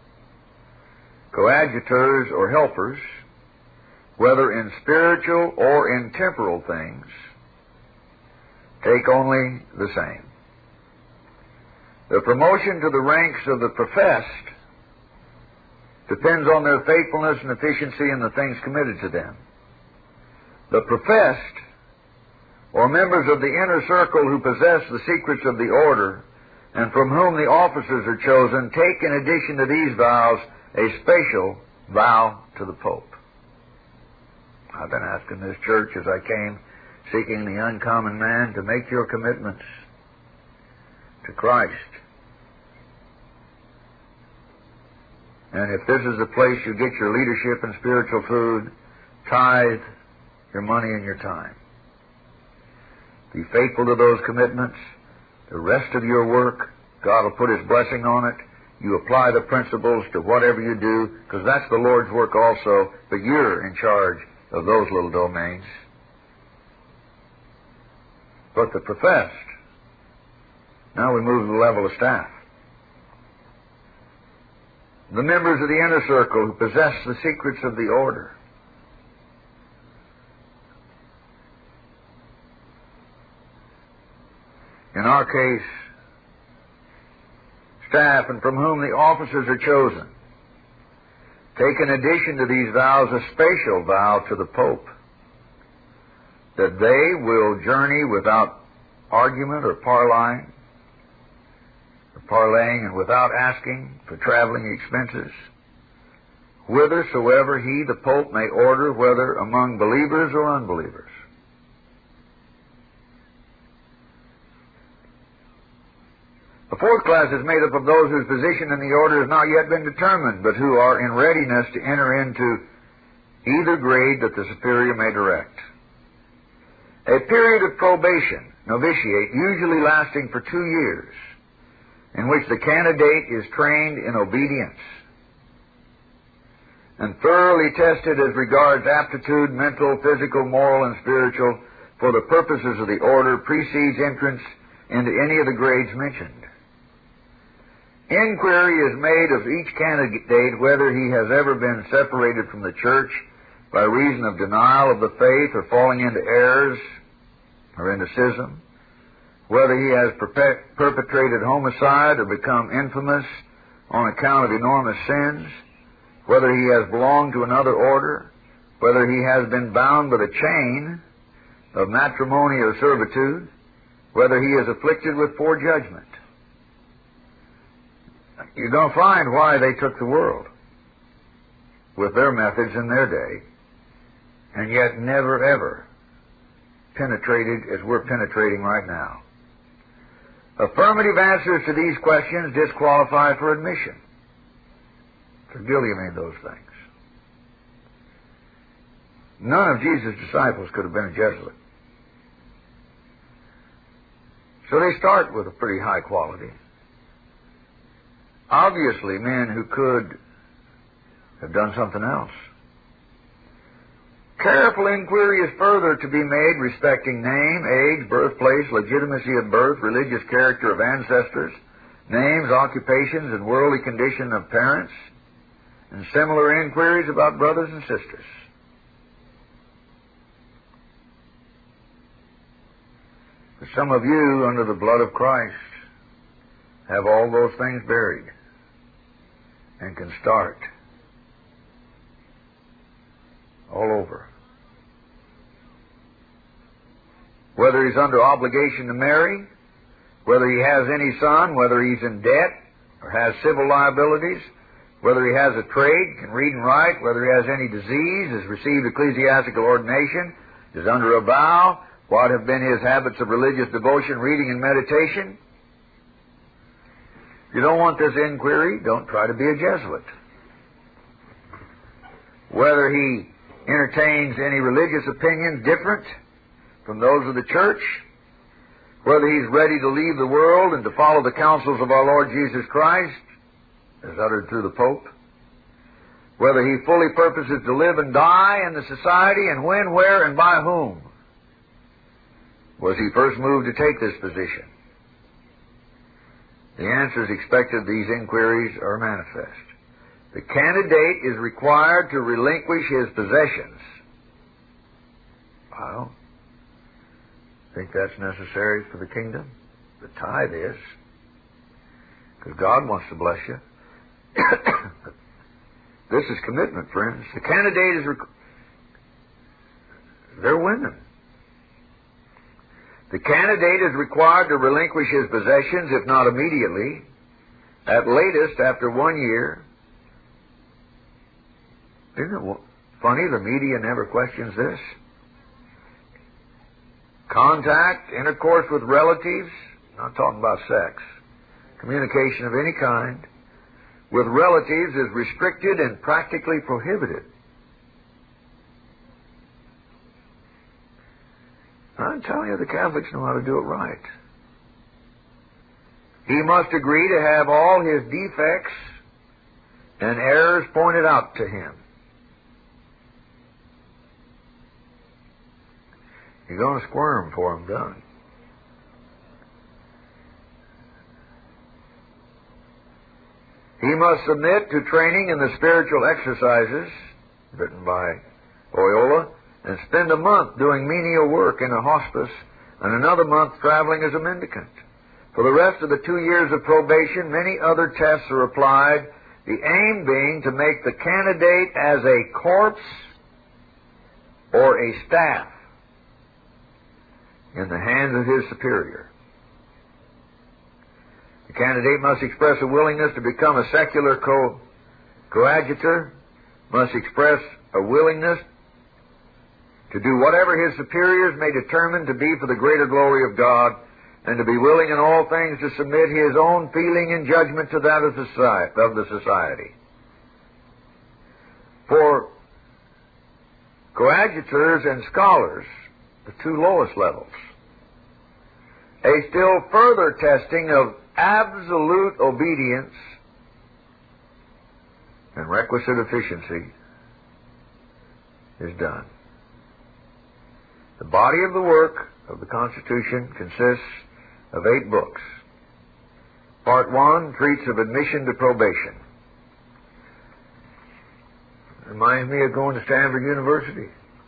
Coadjutors or helpers, whether in spiritual or in temporal things, take only the same. The promotion to the ranks of the professed depends on their faithfulness and efficiency in the things committed to them. The professed, or members of the inner circle who possess the secrets of the order, and from whom the officers are chosen, take in addition to these vows a special vow to the Pope. I've been asking this church as I came, seeking the uncommon man, to make your commitments to Christ. And if this is the place you get your leadership and spiritual food, tithe your money and your time. Be faithful to those commitments. The rest of your work, God will put His blessing on it. You apply the principles to whatever you do, because that's the Lord's work also, but you're in charge of those little domains. But the professed, now we move to the level of staff. The members of the inner circle who possess the secrets of the order. In our case, staff, and from whom the officers are chosen, take in addition to these vows a special vow to the Pope, that they will journey without argument or parleying, or parleying, and without asking for traveling expenses, whithersoever he, the Pope, may order, whether among believers or unbelievers. The fourth class is made up of those whose position in the order has not yet been determined, but who are in readiness to enter into either grade that the superior may direct. A period of probation, novitiate, usually lasting for two years, in which the candidate is trained in obedience and thoroughly tested as regards aptitude, mental, physical, moral, and spiritual, for the purposes of the order, precedes entrance into any of the grades mentioned. Inquiry is made of each candidate whether he has ever been separated from the church by reason of denial of the faith or falling into errors or into schism, whether he has perpet- perpetrated homicide or become infamous, on account of enormous sins, whether he has belonged to another order, whether he has been bound with a chain of matrimony or servitude, whether he is afflicted with poor judgment. You're going to find why they took the world with their methods in their day, and yet never ever penetrated as we're penetrating right now. Affirmative answers to these questions disqualify for admission. For guilty of any of those things. None of Jesus' disciples could have been a Jesuit. So they start with a pretty high quality. Obviously, men who could have done something else. Careful inquiry is further to be made respecting name, age, birthplace, legitimacy of birth, religious character of ancestors, names, occupations, and worldly condition of parents, and similar inquiries about brothers and sisters. For some of you, under the blood of Christ, have all those things buried and can start all over. Whether he's under obligation to marry, whether he has any son, whether he's in debt or has civil liabilities, whether he has a trade, can read and write, whether he has any disease, has received ecclesiastical ordination, is under a vow, what have been his habits of religious devotion, reading, and meditation. If you don't want this inquiry, don't try to be a Jesuit. Whether he entertains any religious opinions different from those of the church, whether he's ready to leave the world and to follow the counsels of our Lord Jesus Christ, as uttered through the Pope, whether he fully purposes to live and die in the society, and when, where, and by whom was he first moved to take this position. The answers expected of these inquiries are manifest. The candidate is required to relinquish his possessions. I don't think that's necessary for the kingdom. The tithe is, because God wants to bless you. This is commitment, friends. The candidate is... Rec- They're women. The candidate is required to relinquish his possessions, if not immediately, at latest after one year. Isn't it funny the media never questions this? Contact, intercourse with relatives, not talking about sex, communication of any kind, with relatives is restricted and practically prohibited. I'm telling you, the Catholics know how to do it right. He must agree to have all his defects and errors pointed out to him. You're going to squirm for him done. He must submit to training in the spiritual exercises, written by Loyola, and spend a month doing menial work in a hospice and another month traveling as a mendicant. For the rest of the two years of probation, many other tests are applied, the aim being to make the candidate as a corpse or a staff in the hands of his superior. The candidate must express a willingness to become a secular co- coadjutor, must express a willingness to do whatever his superiors may determine to be for the greater glory of God, and to be willing in all things to submit his own feeling and judgment to that of the society. For coadjutors and scholars, the two lowest levels, a still further testing of absolute obedience and requisite efficiency is done. The body of the work of the Constitution consists of eight books. Part one treats of admission to probation. Reminds me of going to Stanford University.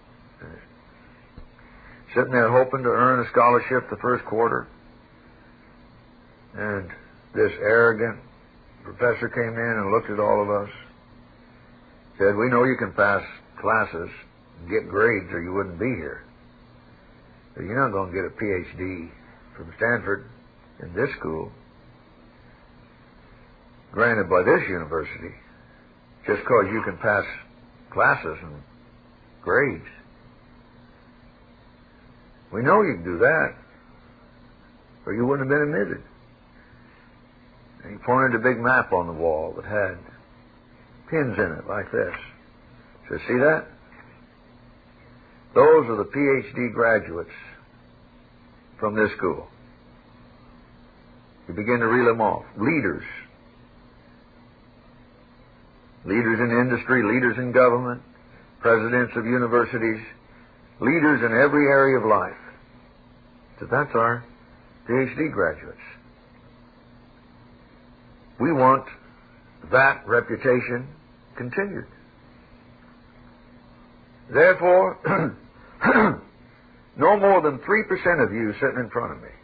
Sitting there hoping to earn a scholarship the first quarter. And this arrogant The professor came in and looked at all of us, said, we know you can pass classes and get grades or you wouldn't be here. But you're not going to get a P H D from Stanford in this school, granted by this university, just because you can pass classes and grades. We know you can do that, or you wouldn't have been admitted. And he pointed a big map on the wall that had pins in it like this. So see that? Those are the P H D graduates from this school. You begin to reel them off. Leaders. Leaders in industry, leaders in government, presidents of universities, leaders in every area of life. So that's our P H D graduates. We want that reputation continued. Therefore, no more than three percent of you sitting in front of me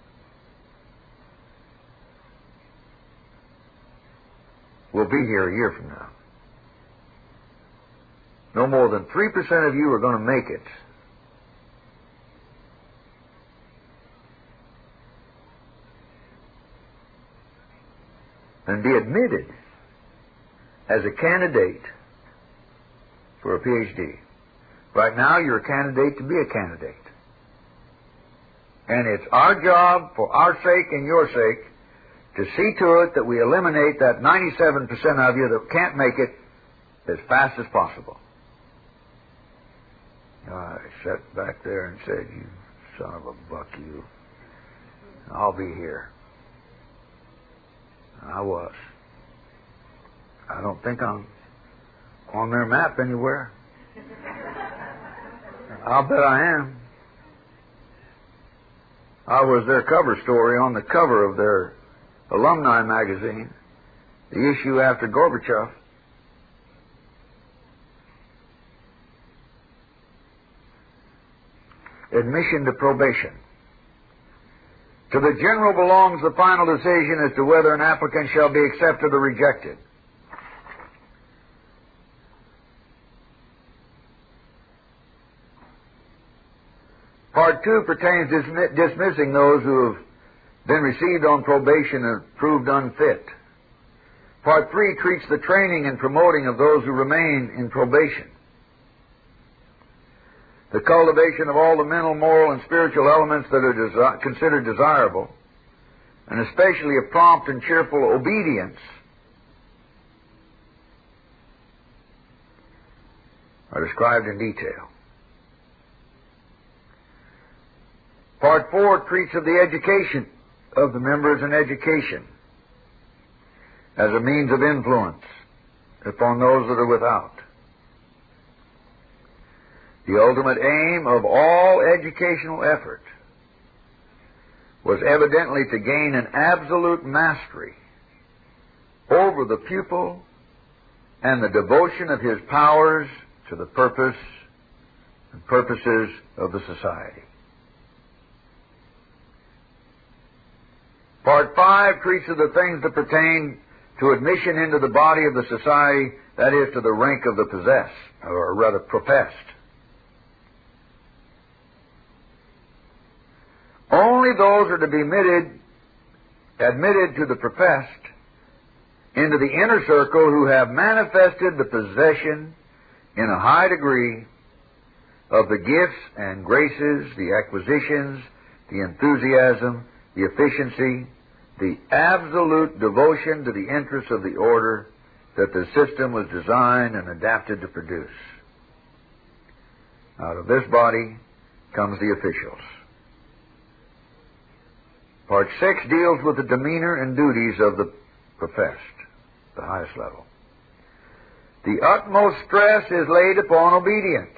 will be here a year from now. No more than three percent of you are going to make it. And be admitted as a candidate for a P H D. Right now, you're a candidate to be a candidate. And it's our job, for our sake and your sake, to see to it that we eliminate that ninety-seven percent of you that can't make it as fast as possible. I sat back there and said, you son of a buck, you. I'll be here. And I was. I don't think I'm on their map anywhere. I'll bet I am. I was their cover story on the cover of their alumni magazine, the issue after Gorbachev. Admission to probation. To the general belongs the final decision as to whether an applicant shall be accepted or rejected. Part two pertains to dismissing those who have been received on probation and proved unfit. Part three treats the training and promoting of those who remain in probation. The cultivation of all the mental, moral, and spiritual elements that are desi- considered desirable, and especially a prompt and cheerful obedience, are described in detail. Part four treats of the education of the members and education as a means of influence upon those that are without. The ultimate aim of all educational effort was evidently to gain an absolute mastery over the pupil and the devotion of his powers to the purpose and purposes of the society. Part five treats of the things that pertain to admission into the body of the society, that is, to the rank of the possessed, or rather professed. Only those are to be admitted, admitted to the professed into the inner circle who have manifested the possession in a high degree of the gifts and graces, the acquisitions, the enthusiasm, the efficiency, the absolute devotion to the interests of the order that the system was designed and adapted to produce. Out of this body comes the officials. Part six deals with the demeanor and duties of the professed, the highest level. The utmost stress is laid upon obedience.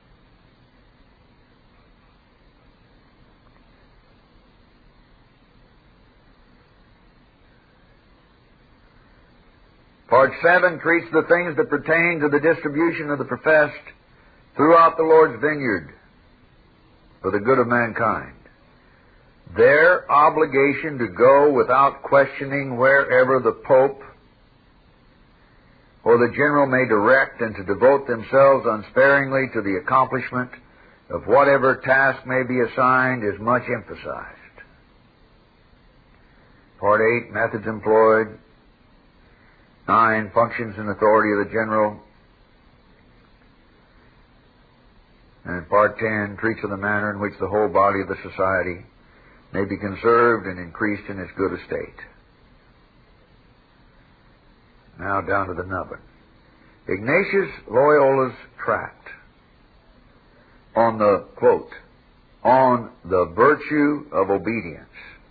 Part seven treats the things that pertain to the distribution of the professed throughout the Lord's vineyard for the good of mankind. Their obligation to go without questioning wherever the Pope
or the general may direct and to devote themselves unsparingly to the accomplishment of whatever task may be assigned is much emphasized. Part eight, methods employed. Nine, functions and authority of the general. And Part ten treats of the manner in which the whole body of the society may be conserved and increased in its good estate. Now down to the nubbin. Ignatius Loyola's tract on the, quote, on the virtue of obedience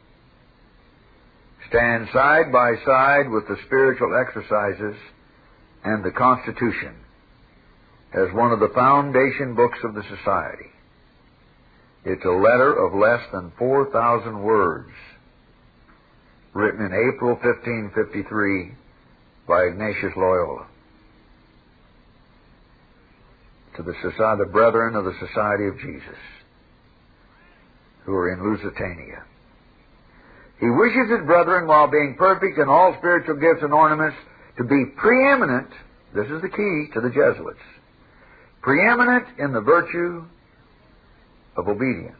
stands side by side with the spiritual exercises and the Constitution as one of the foundation books of the society. It's a letter of less than four thousand words, written in April fifteen fifty-three by Ignatius Loyola to the, society, the brethren of the Society of Jesus who are in Lusitania. He wishes his brethren, while being perfect in all spiritual gifts and ornaments, to be preeminent, this is the key to the Jesuits, preeminent in the virtue of obedience.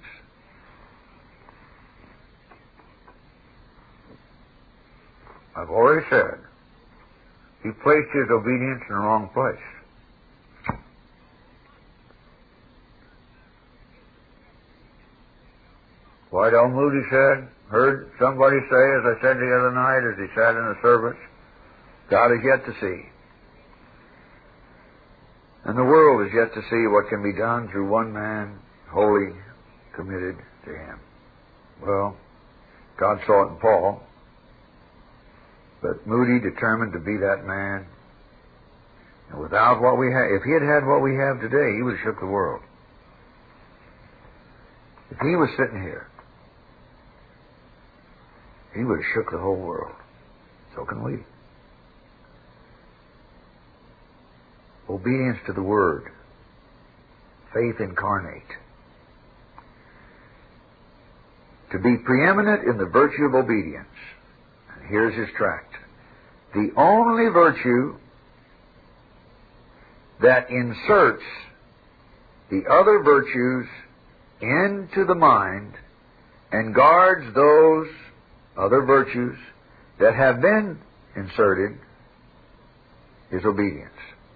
I've already said, he placed his obedience in the wrong place. Whitell Moody said, heard somebody say, as I said the other night as he sat in the service, God is yet to see. And the world is yet to see what can be done through one man wholly committed to Him. Well, God saw it in Paul, but Moody determined to be that man. And without what we have, if he had had what we have today, he would have shook the world. If he was sitting here, he would have shook the whole world. So can we. Obedience to the Word. Faith incarnate. To be preeminent in the virtue of obedience. And here's his tract. The only virtue that inserts the other virtues into the mind and guards those other virtues that have been inserted is obedience.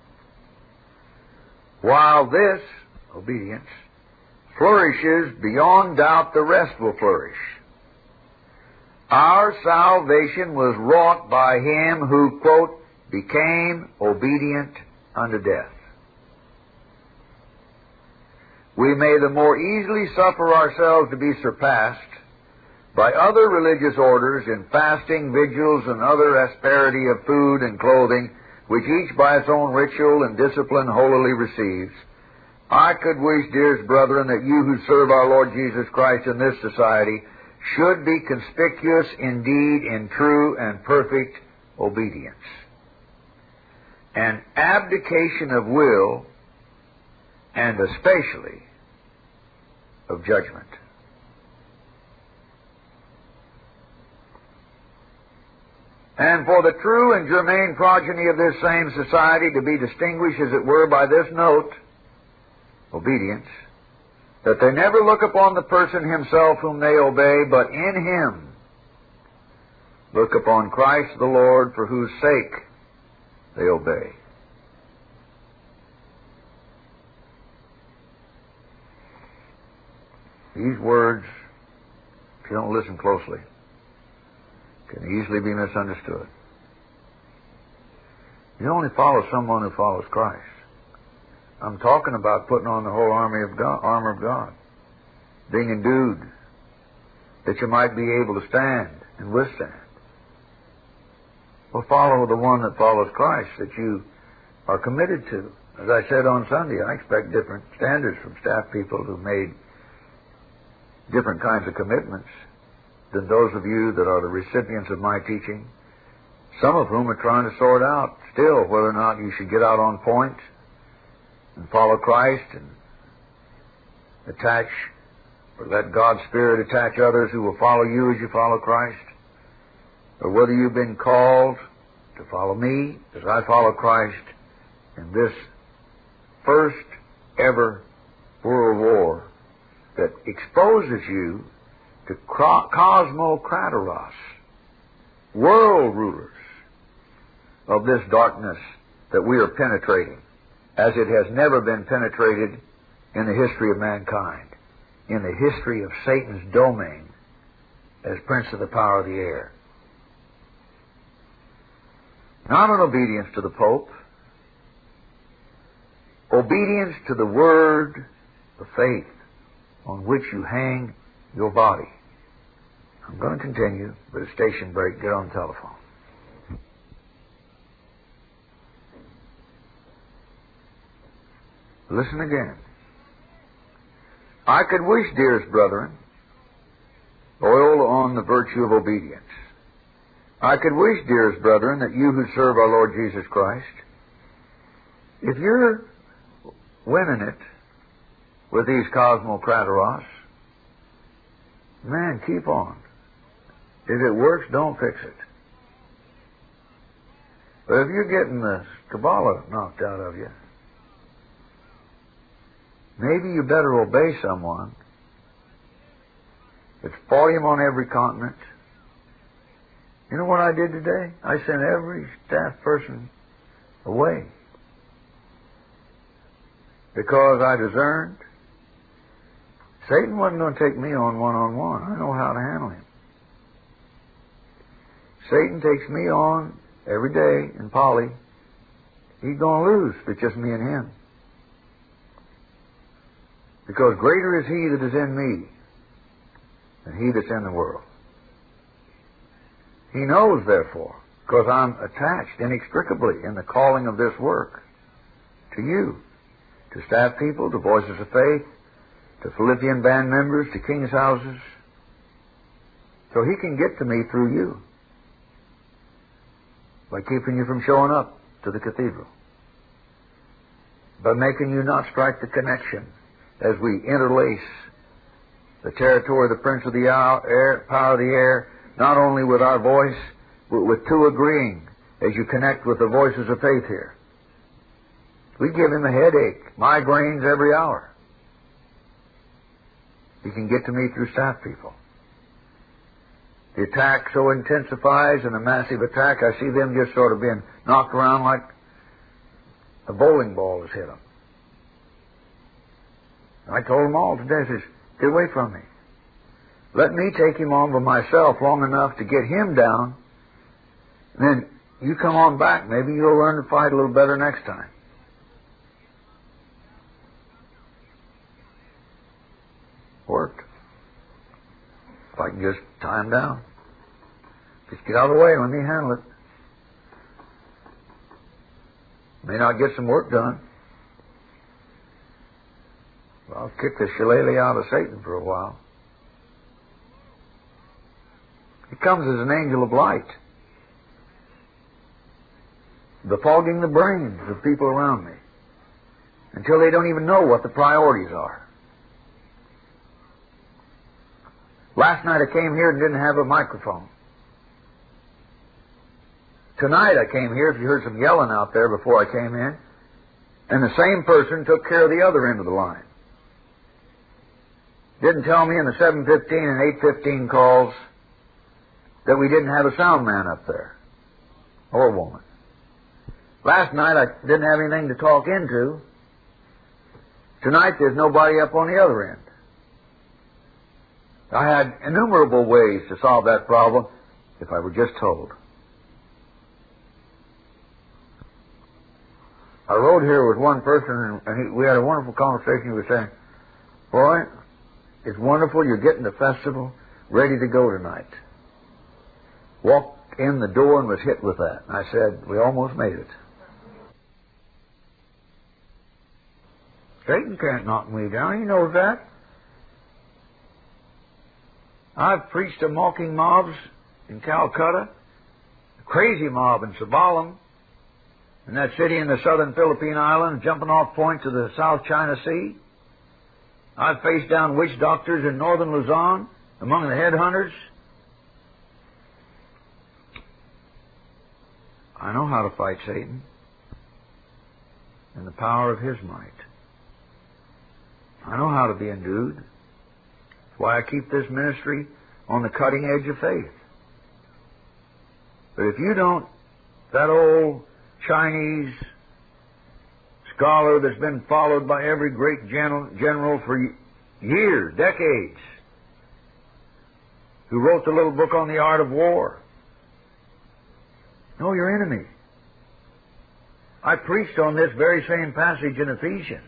While this, obedience, flourishes, beyond doubt the rest will flourish. Our salvation was wrought by Him who, quote, became obedient unto death. We may the more easily suffer ourselves to be surpassed by other religious orders in fasting, vigils, and other asperity of food and clothing, which each by its own ritual and discipline holily receives. I could wish, dearest brethren, that you who serve our Lord Jesus Christ in this society should be conspicuous indeed in true and perfect obedience, an abdication of will, and especially of judgment. And for the true and germane progeny of this same society to be distinguished, as it were, by this note, obedience, that they never look upon the person himself whom they obey, but in him look upon Christ the Lord, for whose sake they obey. These words, if you don't listen closely, can easily be misunderstood. You only follow someone who follows Christ. I'm talking about putting on the whole army of God, armor of God, being endued, that you might be able to stand and withstand. Well, follow the one that follows Christ that you are committed to. As I said on Sunday, I expect different standards from staff people who've made different kinds of commitments than those of you that are the recipients of my teaching, some of whom are trying to sort out still whether or not you should get out on point and follow Christ and attach, or let God's Spirit attach others who will follow you as you follow Christ, or whether you've been called to follow me as I follow Christ in this first ever world war that exposes you to cosmocratoros, world rulers of this darkness that we are penetrating, as it has never been penetrated in the history of mankind, in the history of Satan's domain as prince of the power of the air. Not in obedience to the Pope, obedience to the word of faith on which you hang your body. I'm going to continue, but a station break, get on the telephone. Listen again. I could wish, dearest brethren, oil on the virtue of obedience. I could wish, dearest brethren, that you who serve our Lord Jesus Christ, if you're winning it with these cosmocratoros, man, keep on. If it works, don't fix it. But if you're getting the Kabbalah knocked out of you, maybe you better obey someone. It's forty on every continent. You know what I did today? I sent every staff person away. Because I discerned Satan wasn't going to take me on one-on-one. I know how to handle him. Satan takes me on every day in Poly. He's going to lose if it's just me and him. Because greater is he that is in me than he that's in the world. He knows, therefore, because I'm attached inextricably in the calling of this work to you, to staff people, to Voices of Faith, to Philippian band members, to King's Houses. So he can get to me through you by keeping you from showing up to the cathedral, by making you not strike the connection as we interlace the territory of the Prince of the air, power of the air, not only with our voice, but with two agreeing as you connect with the Voices of Faith here. We give him a headache, migraines every hour. He can get to me through staff people. The attack so intensifies, and a massive attack, I see them just sort of being knocked around like a bowling ball has hit them. I told them all today, I says, get away from me. Let me take him on by myself long enough to get him down, and then you come on back. Maybe you'll learn to fight a little better next time. Worked. If I can just tie him down. Just get out of the way and let me handle it. May not get some work done. Well, I'll kick the shillelagh out of Satan for a while. He comes as an angel of light, befogging the brains of people around me until they don't even know what the priorities are. Last night I came here and didn't have a microphone. Tonight I came here, if you heard some yelling out there before I came in, and the same person took care of the other end of the line. Didn't tell me in the seven fifteen and eight fifteen calls that we didn't have a sound man up there, or a woman. Last night I didn't have anything to talk into. Tonight there's nobody up on the other end. I had innumerable ways to solve that problem if I were just told. I rode here with one person, and he, we had a wonderful conversation. He was saying, boy, it's wonderful you're getting the festival ready to go tonight. Walked in the door and was hit with that. And I said, we almost made it. Satan can't knock me down. He knows that. I've preached to mocking mobs in Calcutta, a crazy mob in Sabalam, in that city in the southern Philippine island, jumping off point to the South China Sea. I've faced down witch doctors in northern Luzon, among the headhunters. I know how to fight Satan and the power of his might. I know how to be endued. That's why I keep this ministry on the cutting edge of faith. But if you don't, that old Chinese scholar that's been followed by every great general, general for years, decades, who wrote the little book on the art of war, know your enemy. I preached on this very same passage in Ephesians.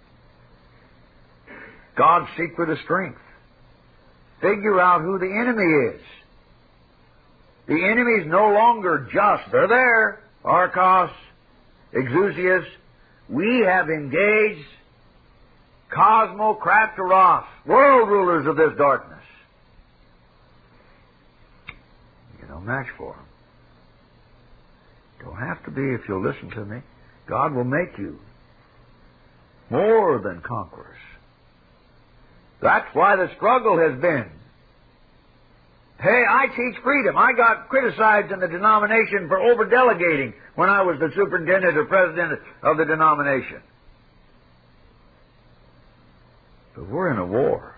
God's secret of strength. Figure out who the enemy is. The enemy is no longer just, they're there, Archos, Exousias. We have engaged Cosmocraptoros, world rulers of this darkness. You're no match for them. Don't have to be if you'll listen to me. God will make you more than conquerors. That's why the struggle has been. Hey, I teach freedom. I got criticized in the denomination for over-delegating when I was the superintendent or president of the denomination. But we're in a war.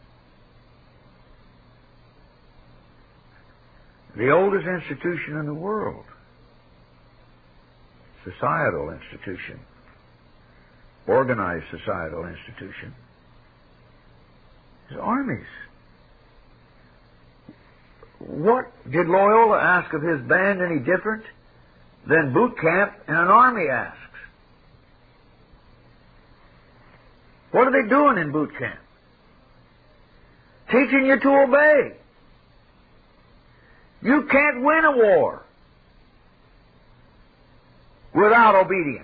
The oldest institution in the world, societal institution, organized societal institution, is armies. What did Loyola ask of his band any different than boot camp and an army asks? What are they doing in boot camp? Teaching you to obey. You can't win a war without obedience.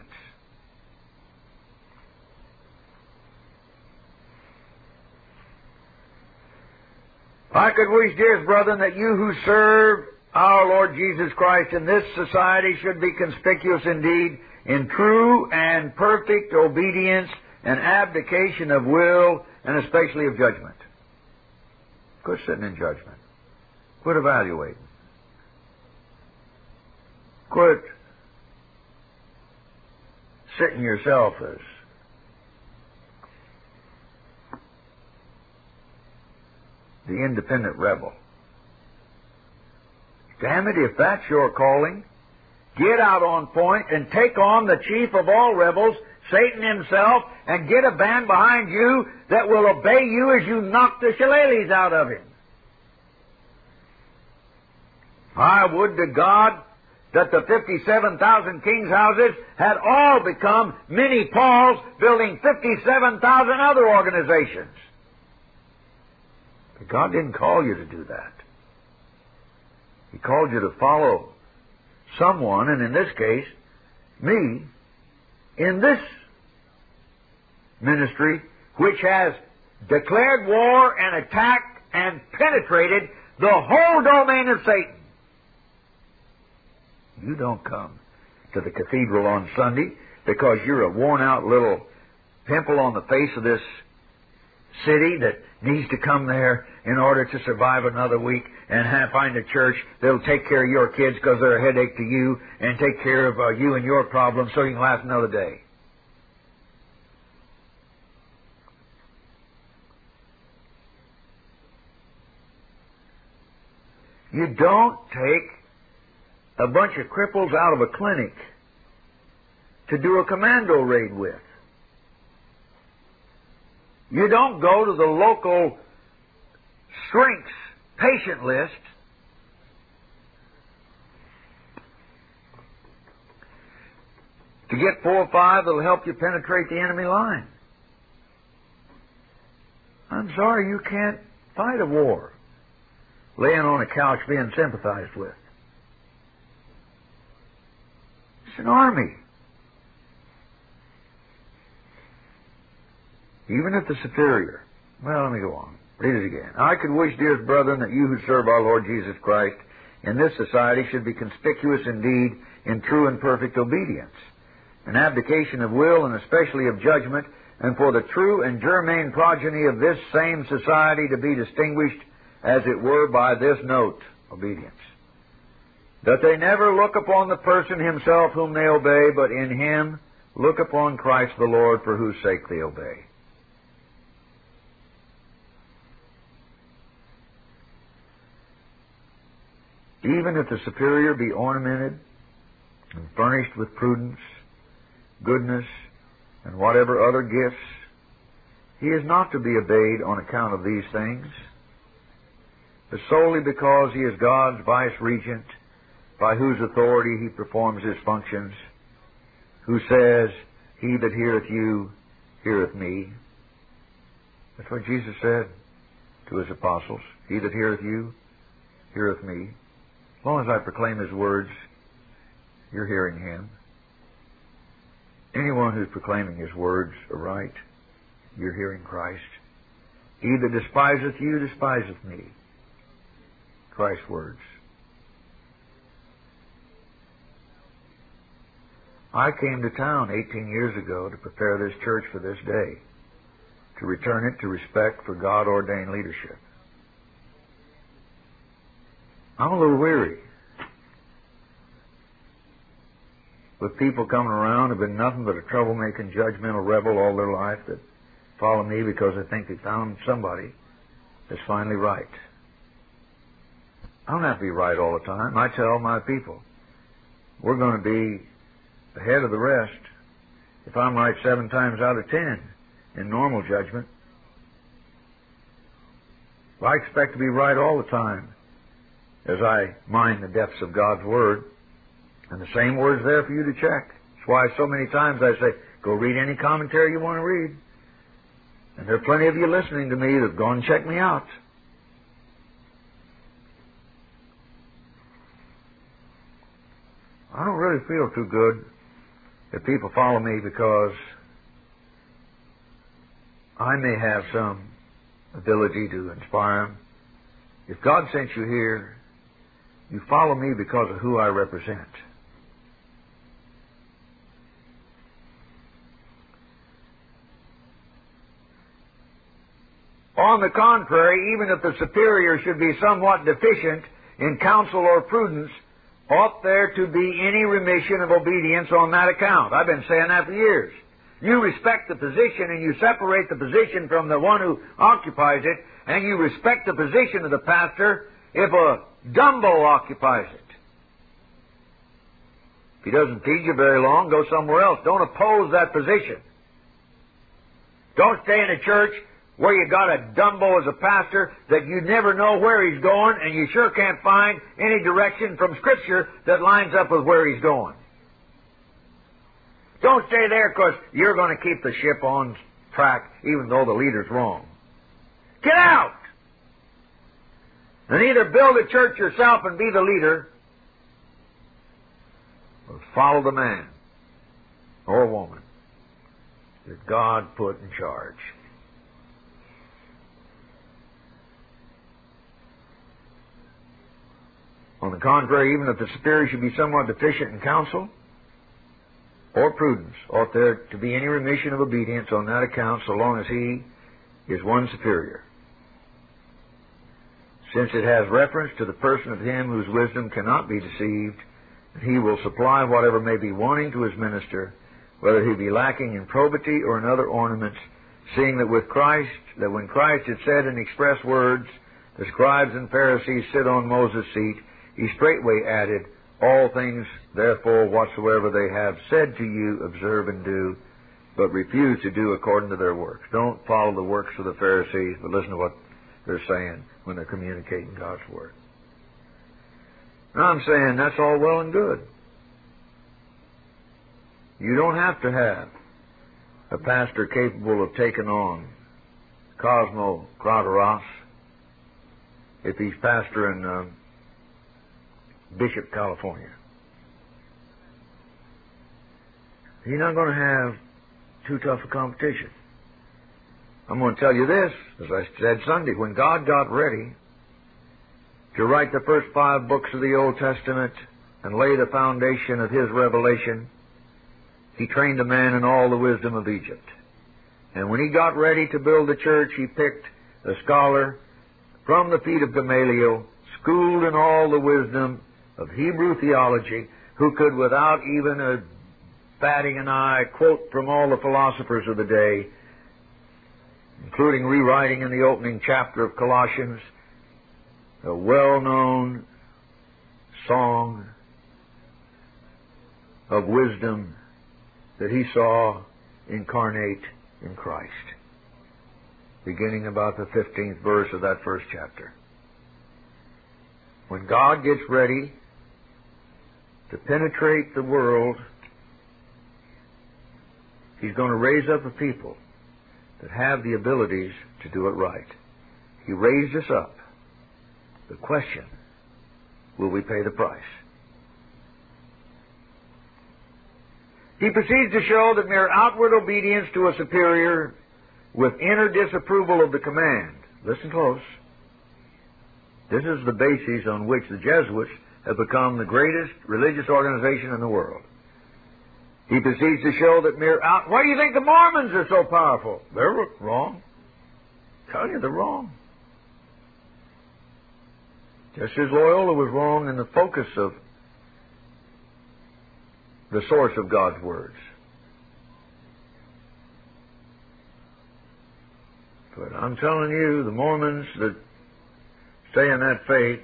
I could wish, dearest brethren, that you who serve our Lord Jesus Christ in this society should be conspicuous indeed in true and perfect obedience and abdication of will and especially of judgment. Quit sitting in judgment. Quit evaluating. Quit sitting yourself as the independent rebel. Damn it, if that's your calling, get out on point and take on the chief of all rebels, Satan himself, and get a band behind you that will obey you as you knock the shillelaghs out of him. I would to God that the fifty-seven thousand kings' houses had all become mini Pauls building fifty-seven thousand other organizations. But God didn't call you to do that. He called you to follow someone, and in this case, me, in this ministry, which has declared war and attacked and penetrated the whole domain of Satan. You don't come to the cathedral on Sunday because you're a worn-out little pimple on the face of this city that needs to come there in order to survive another week and have, find a church that'll take care of your kids because they're a headache to you and take care of uh, you and your problems so you can last another day. You don't take a bunch of cripples out of a clinic to do a commando raid with. You don't go to the local shrinks patient list to get four or five that'll help you penetrate the enemy line. I'm sorry, you can't fight a war laying on a couch being sympathized with. It's an army. Even if the superior. Well, let me go on. Read it again. I could wish, dearest brethren, that you who serve our Lord Jesus Christ in this society should be conspicuous indeed in true and perfect obedience, an abdication of will and especially of judgment, and for the true and germane progeny of this same society to be distinguished, as it were, by this note, obedience. that they never look upon the person himself whom they obey, but in him look upon Christ the Lord, for whose sake they obey. Even if the superior be ornamented and furnished with prudence, goodness, and whatever other gifts, he is not to be obeyed on account of these things, but solely because he is God's vice-regent, by whose authority he performs his functions, who says, "He that heareth you, heareth me." That's what Jesus said to his apostles. "He that heareth you, heareth me." As long as I proclaim his words, you're hearing him. Anyone who's proclaiming his words aright, you're hearing Christ. "He that despiseth you, despiseth me." Christ's words. I came to town eighteen years ago to prepare this church for this day, to return it to respect for God-ordained leadership. I'm a little weary with people coming around who've been nothing but a troublemaking, judgmental rebel all their life that follow me because they think they found somebody that's finally right. I don't have to be right all the time. I tell my people, we're going to be ahead of the rest if I'm right seven times out of ten in normal judgment. Well, I expect to be right all the time as I mine the depths of God's Word. And the same word's there for you to check. That's why so many times I say, go read any commentary you want to read. And there are plenty of you listening to me that have gone and checked me out. I don't really feel too good if people follow me because I may have some ability to inspire them. If God sent you here, you follow me because of who I represent. On the contrary, even if the superior should be somewhat deficient in counsel or prudence, ought there to be any remission of obedience on that account? I've been saying that for years. You respect the position and you separate the position from the one who occupies it, and you respect the position of the pastor if a Dumbo occupies it. If he doesn't feed you very long, go somewhere else. Don't oppose that position. Don't stay in a church where you got a Dumbo as a pastor that you never know where he's going, and you sure can't find any direction from Scripture that lines up with where he's going. Don't stay there because you're going to keep the ship on track even though the leader's wrong. Get out! And either build a church yourself and be the leader, or follow the man or woman that God put in charge. On the contrary, even if the superior should be somewhat deficient in counsel or prudence, ought there to be any remission of obedience on that account, so long as he is one superior, since it has reference to the person of him whose wisdom cannot be deceived, and he will supply whatever may be wanting to his minister, whether he be lacking in probity or in other ornaments, seeing that with Christ, that when Christ had said in express words, the scribes and Pharisees sit on Moses' seat, he straightway added, all things, therefore, whatsoever they have said to you, observe and do, but refuse to do according to their works. Don't follow the works of the Pharisees, but listen to what they're saying when they're communicating God's Word. Now I'm saying that's all well and good. You don't have to have a pastor capable of taking on Cosmo Krateros if he's pastor in uh, Bishop, California. He's not going to have too tough a competition. I'm going to tell you this, as I said Sunday, when God got ready to write the first five books of the Old Testament and lay the foundation of His revelation, He trained a man in all the wisdom of Egypt. And when He got ready to build the church, He picked a scholar from the feet of Gamaliel, schooled in all the wisdom
of Hebrew theology who could, without even a batting an eye, quote from all the philosophers of the day, including rewriting in the opening chapter of Colossians a well-known song of wisdom that he saw incarnate in Christ, beginning about the fifteenth verse of that first chapter. When God gets ready to penetrate the world, He's going to raise up a people that have the abilities to do it right. He raised us up. The question, will we pay the price? He proceeds to show that mere outward obedience to a superior with inner disapproval of the command. Listen close. This is the basis on which the Jesuits have become the greatest religious organization in the world. He proceeds to show that mere out... Why do you think the Mormons are so powerful? They're wrong. I tell you, they're wrong. Just as Loyola was wrong in the focus of the source of God's words. But I'm telling you, the Mormons that stay in that faith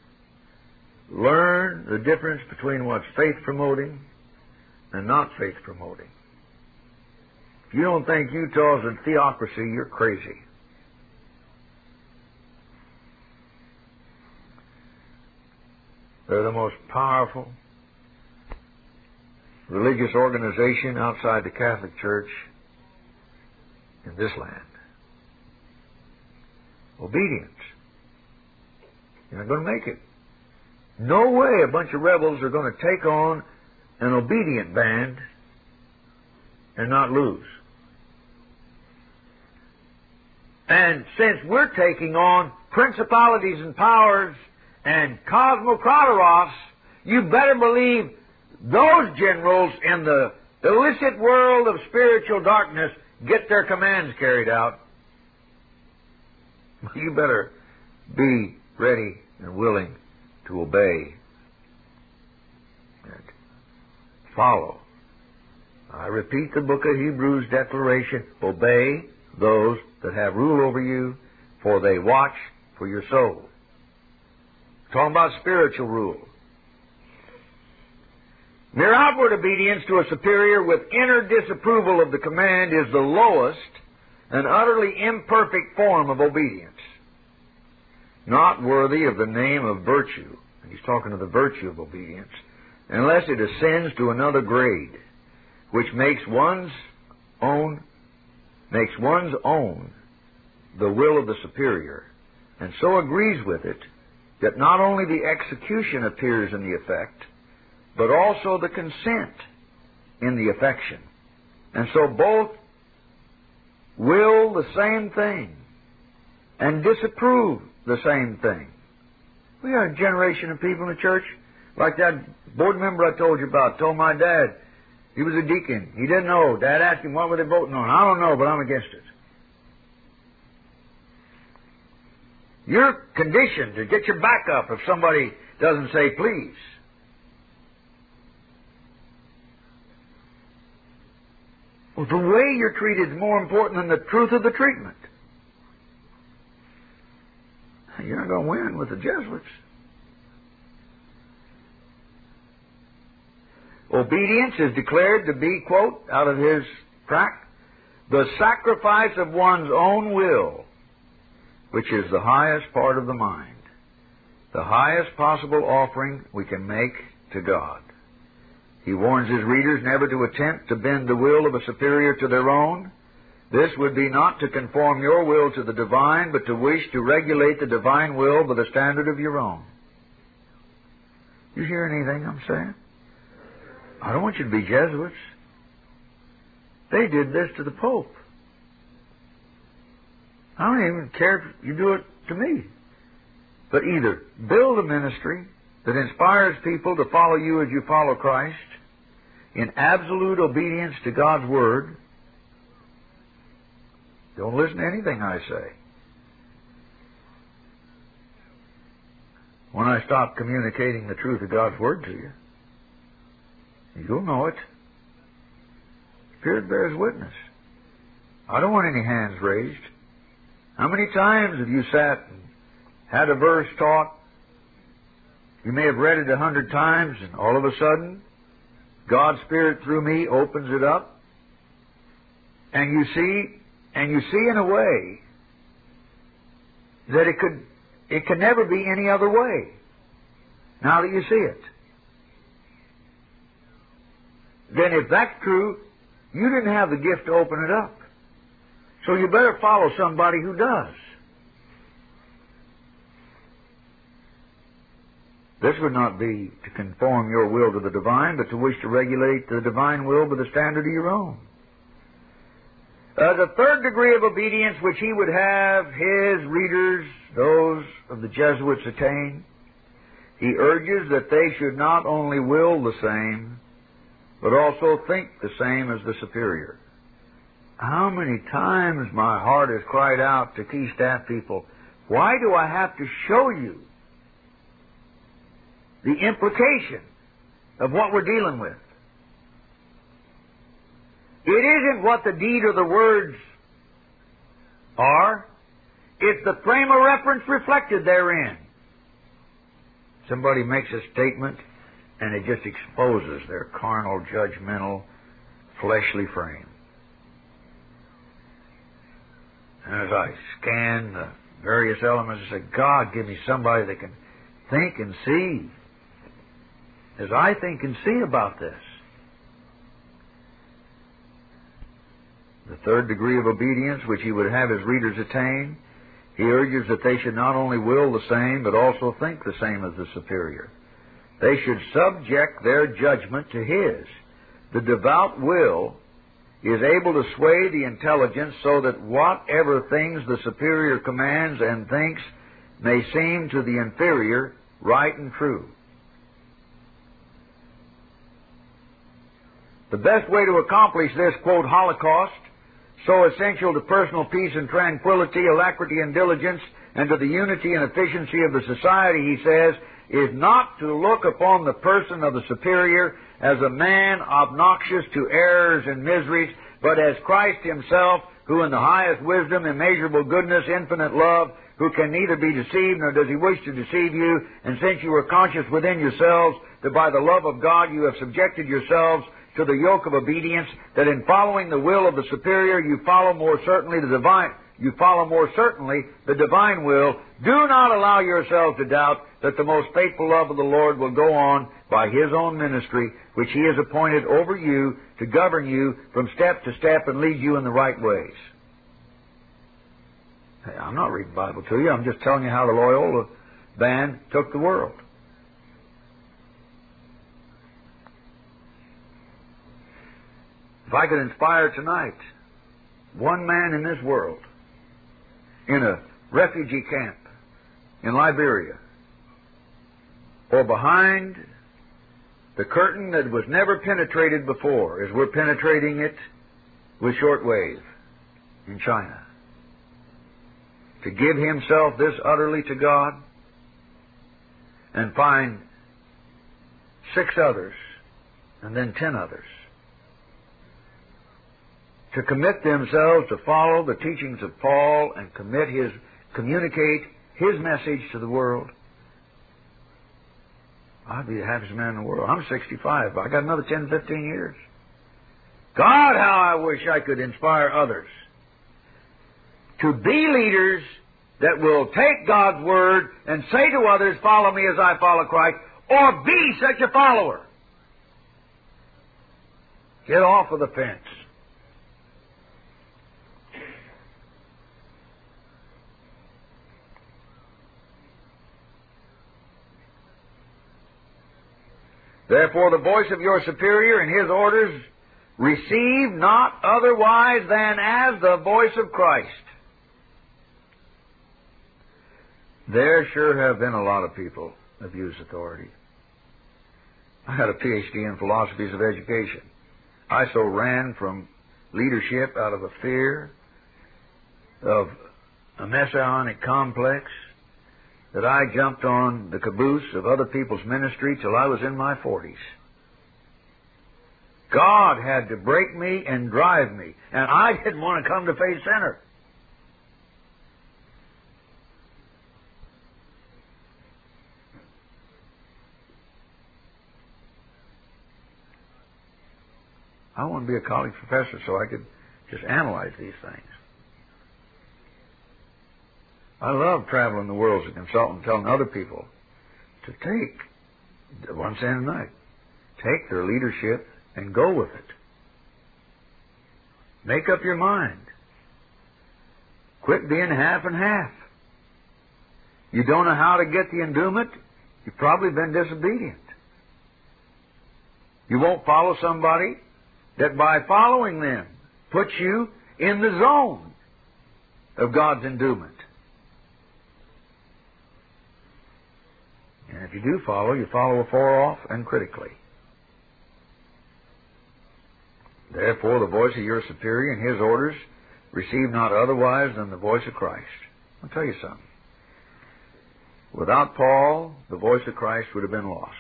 learn the difference between what's faith-promoting and not faith-promoting. If you don't think Utah's a theocracy, you're crazy. They're the most powerful religious organization outside the Catholic Church in this land. Obedience. You're not going to make it. No way a bunch of rebels are going to take on an obedient band and not lose. And since we're taking on principalities and powers and cosmocrateros, you better believe those generals in the illicit world of spiritual darkness get their commands carried out. You better be ready and willing to obey and follow. I repeat the book of Hebrews declaration, obey those that have rule over you, for they watch for your soul. Talking about spiritual rule. Mere outward obedience to a superior with inner disapproval of the command is the lowest and utterly imperfect form of obedience, not worthy of the name of virtue. He's talking of the virtue of obedience, unless it ascends to another grade, which makes one's own makes one's own the will of the superior, and so agrees with it that not only the execution appears in the effect, but also the consent in the affection. And so both will the same thing and disapprove the same thing. We got a generation of people in the church, like that board member I told you about, told my dad, he was a deacon. He didn't know. Dad asked him, what were they voting on? I don't know, but I'm against it. You're conditioned to get your back up if somebody doesn't say please. Well, the way you're treated is more important than the truth of the treatment. You're not going to win with the Jesuits. Obedience is declared to be, quote, out of his tract, the sacrifice of one's own will, which is the highest part of the mind, the highest possible offering we can make to God. He warns his readers never to attempt to bend the will of a superior to their own. This would be not to conform your will to the divine, but to wish to regulate the divine will by the standard of your own. You hear anything I'm saying? I don't want you to be Jesuits. They did this to the Pope. I don't even care if you do it to me. But either build a ministry that inspires people to follow you as you follow Christ in absolute obedience to God's Word. Don't listen to anything I say.
when I stop communicating the truth of God's Word to you. You'll know it. Spirit bears witness. I don't want any hands raised. How many times have you sat and had a verse taught? You may have read it a hundred times, and all of a sudden, God's Spirit through me opens it up, and you see, and you see in a way that it could, it can never be any other way. Now that you see it, then if that's true, you didn't have the gift to open it up. So you better follow somebody who does. This would not be to conform your will to the divine, but to wish to regulate the divine will by the standard of your own. Uh, the third degree of obedience which he would have his readers, those of the Jesuits, attain, he urges that they should not only will the same, but also think the same as the superior. How many times my heart has cried out to key staff people, why do I have to show you the implication of what we're dealing with? It isn't what the deed or the words are. It's the frame of reference reflected therein. Somebody makes a statement and it just exposes their carnal, judgmental, fleshly frame. And as I scan the various elements, I say, God, give me somebody that can think and see as I think and see about this. The third degree of obedience which he would have his readers attain, he urges that they should not only will the same, but also think the same as the superior. They should subject their judgment to his. The devout will is able to sway the intelligence so that whatever things the superior commands and thinks may seem to the inferior right and true. The best way to accomplish this, quote, holocaust, so essential to personal peace and tranquility, alacrity and diligence, and to the unity and efficiency of the society, he says, is not to look upon the person of the superior as a man obnoxious to errors and miseries, but as Christ himself, who in the highest wisdom, immeasurable goodness, infinite love, who can neither be deceived nor does he wish to deceive you, and since you are conscious within yourselves that by the love of God you have subjected yourselves to the yoke of obedience, that in following the will of the superior you follow more certainly the divine, you follow more certainly the divine will. Do not allow yourselves to doubt that the most faithful love of the Lord will go on by his own ministry, which he has appointed over you to govern you from step to step and lead you in the right ways. Hey, I'm not reading the Bible to you. I'm just telling you how the Loyola band took the world. If I could inspire tonight one man in this world in a refugee camp in Liberia or behind the curtain that was never penetrated before as we're penetrating it with shortwave in China, to give himself this utterly to God and find six others and then ten others to commit themselves to follow the teachings of Paul and commit his, communicate his message to the world. I'd be the happiest man in the world. I'm sixty-five. I got another ten, fifteen years. God, how I wish I could inspire others to be leaders that will take God's Word and say to others, follow me as I follow Christ, or be such a follower. Get off of the fence. Therefore, the voice of your superior and his orders receive not otherwise than as the voice of Christ. There sure have been a lot of people abuse authority. I had a P H D in philosophies of education. I so ran from leadership out of a fear of a messianic complex that I jumped on the caboose of other people's ministry till I was in my forties. God had to break me and drive me, and I didn't want to come to Faith Center. I want to be a college professor so I could just analyze these things. I love traveling the world as a consultant, telling other people to take, what I'm saying tonight, take their leadership and go with it. Make up your mind. Quit being half and half. You don't know how to get the endowment? You've probably been disobedient. You won't follow somebody that by following them puts you in the zone of God's endowment. And if you do follow, you follow afar off and critically. Therefore, the voice of your superior and his orders receive not otherwise than the voice of Christ. I'll tell you something. Without Paul, the voice of Christ would have been lost.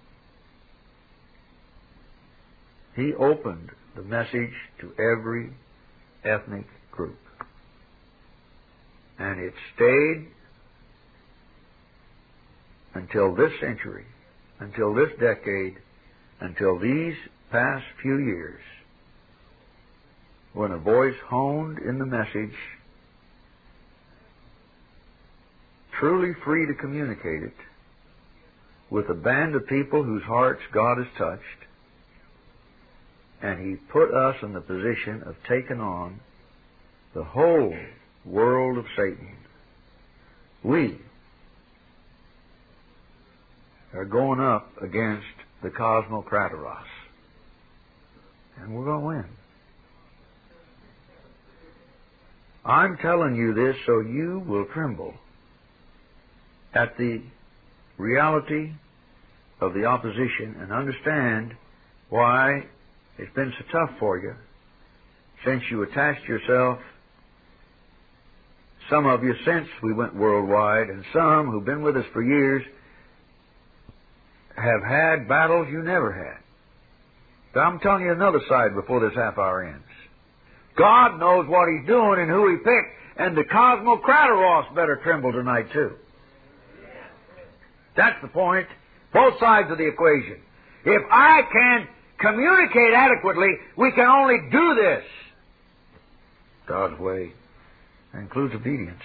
He opened the message to every ethnic group. And it stayed until this century, until this decade, until these past few years, when a voice honed in the message, truly free to communicate it, with a band of people whose hearts God has touched, and He put us in the position of taking on the whole world of Satan. We are going up against the Cosmocrateros, and we're going to win. I'm telling you this so you will tremble at the reality of the opposition and understand why it's been so tough for you since you attached yourself, some of you since we went worldwide, and some who've been with us for years have had battles you never had. But I'm telling you another side before this half hour ends. God knows what He's doing and who He picked, and the Cosmocrateros better tremble tonight too. That's the point. Both sides of the equation. If I can communicate adequately, we can only do this God's way. That includes obedience.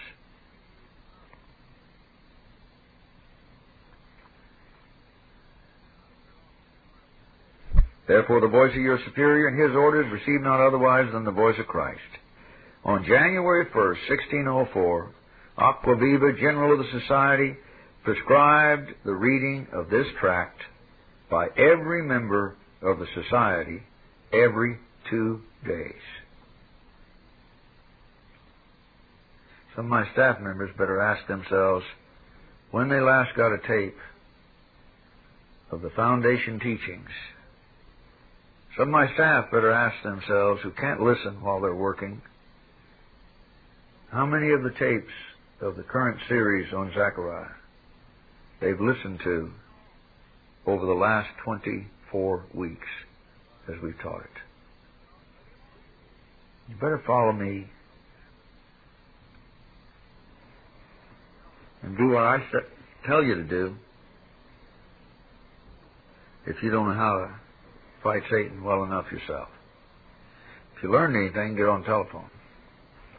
Therefore, the voice of your superior and his orders receive not otherwise than the voice of Christ. On January first, sixteen oh four, Aquaviva, General of the Society, prescribed the reading of this tract by every member of the Society every two days. Some of my staff members better ask themselves when they last got a tape of the foundation teachings. Some of my staff better ask themselves, who can't listen while they're working, how many of the tapes of the current series on Zechariah they've listened to over the last twenty-four weeks as we've taught it. You better follow me and do what I tell you to do if you don't know how to fight Satan well enough yourself. If you learn anything, get on the telephone.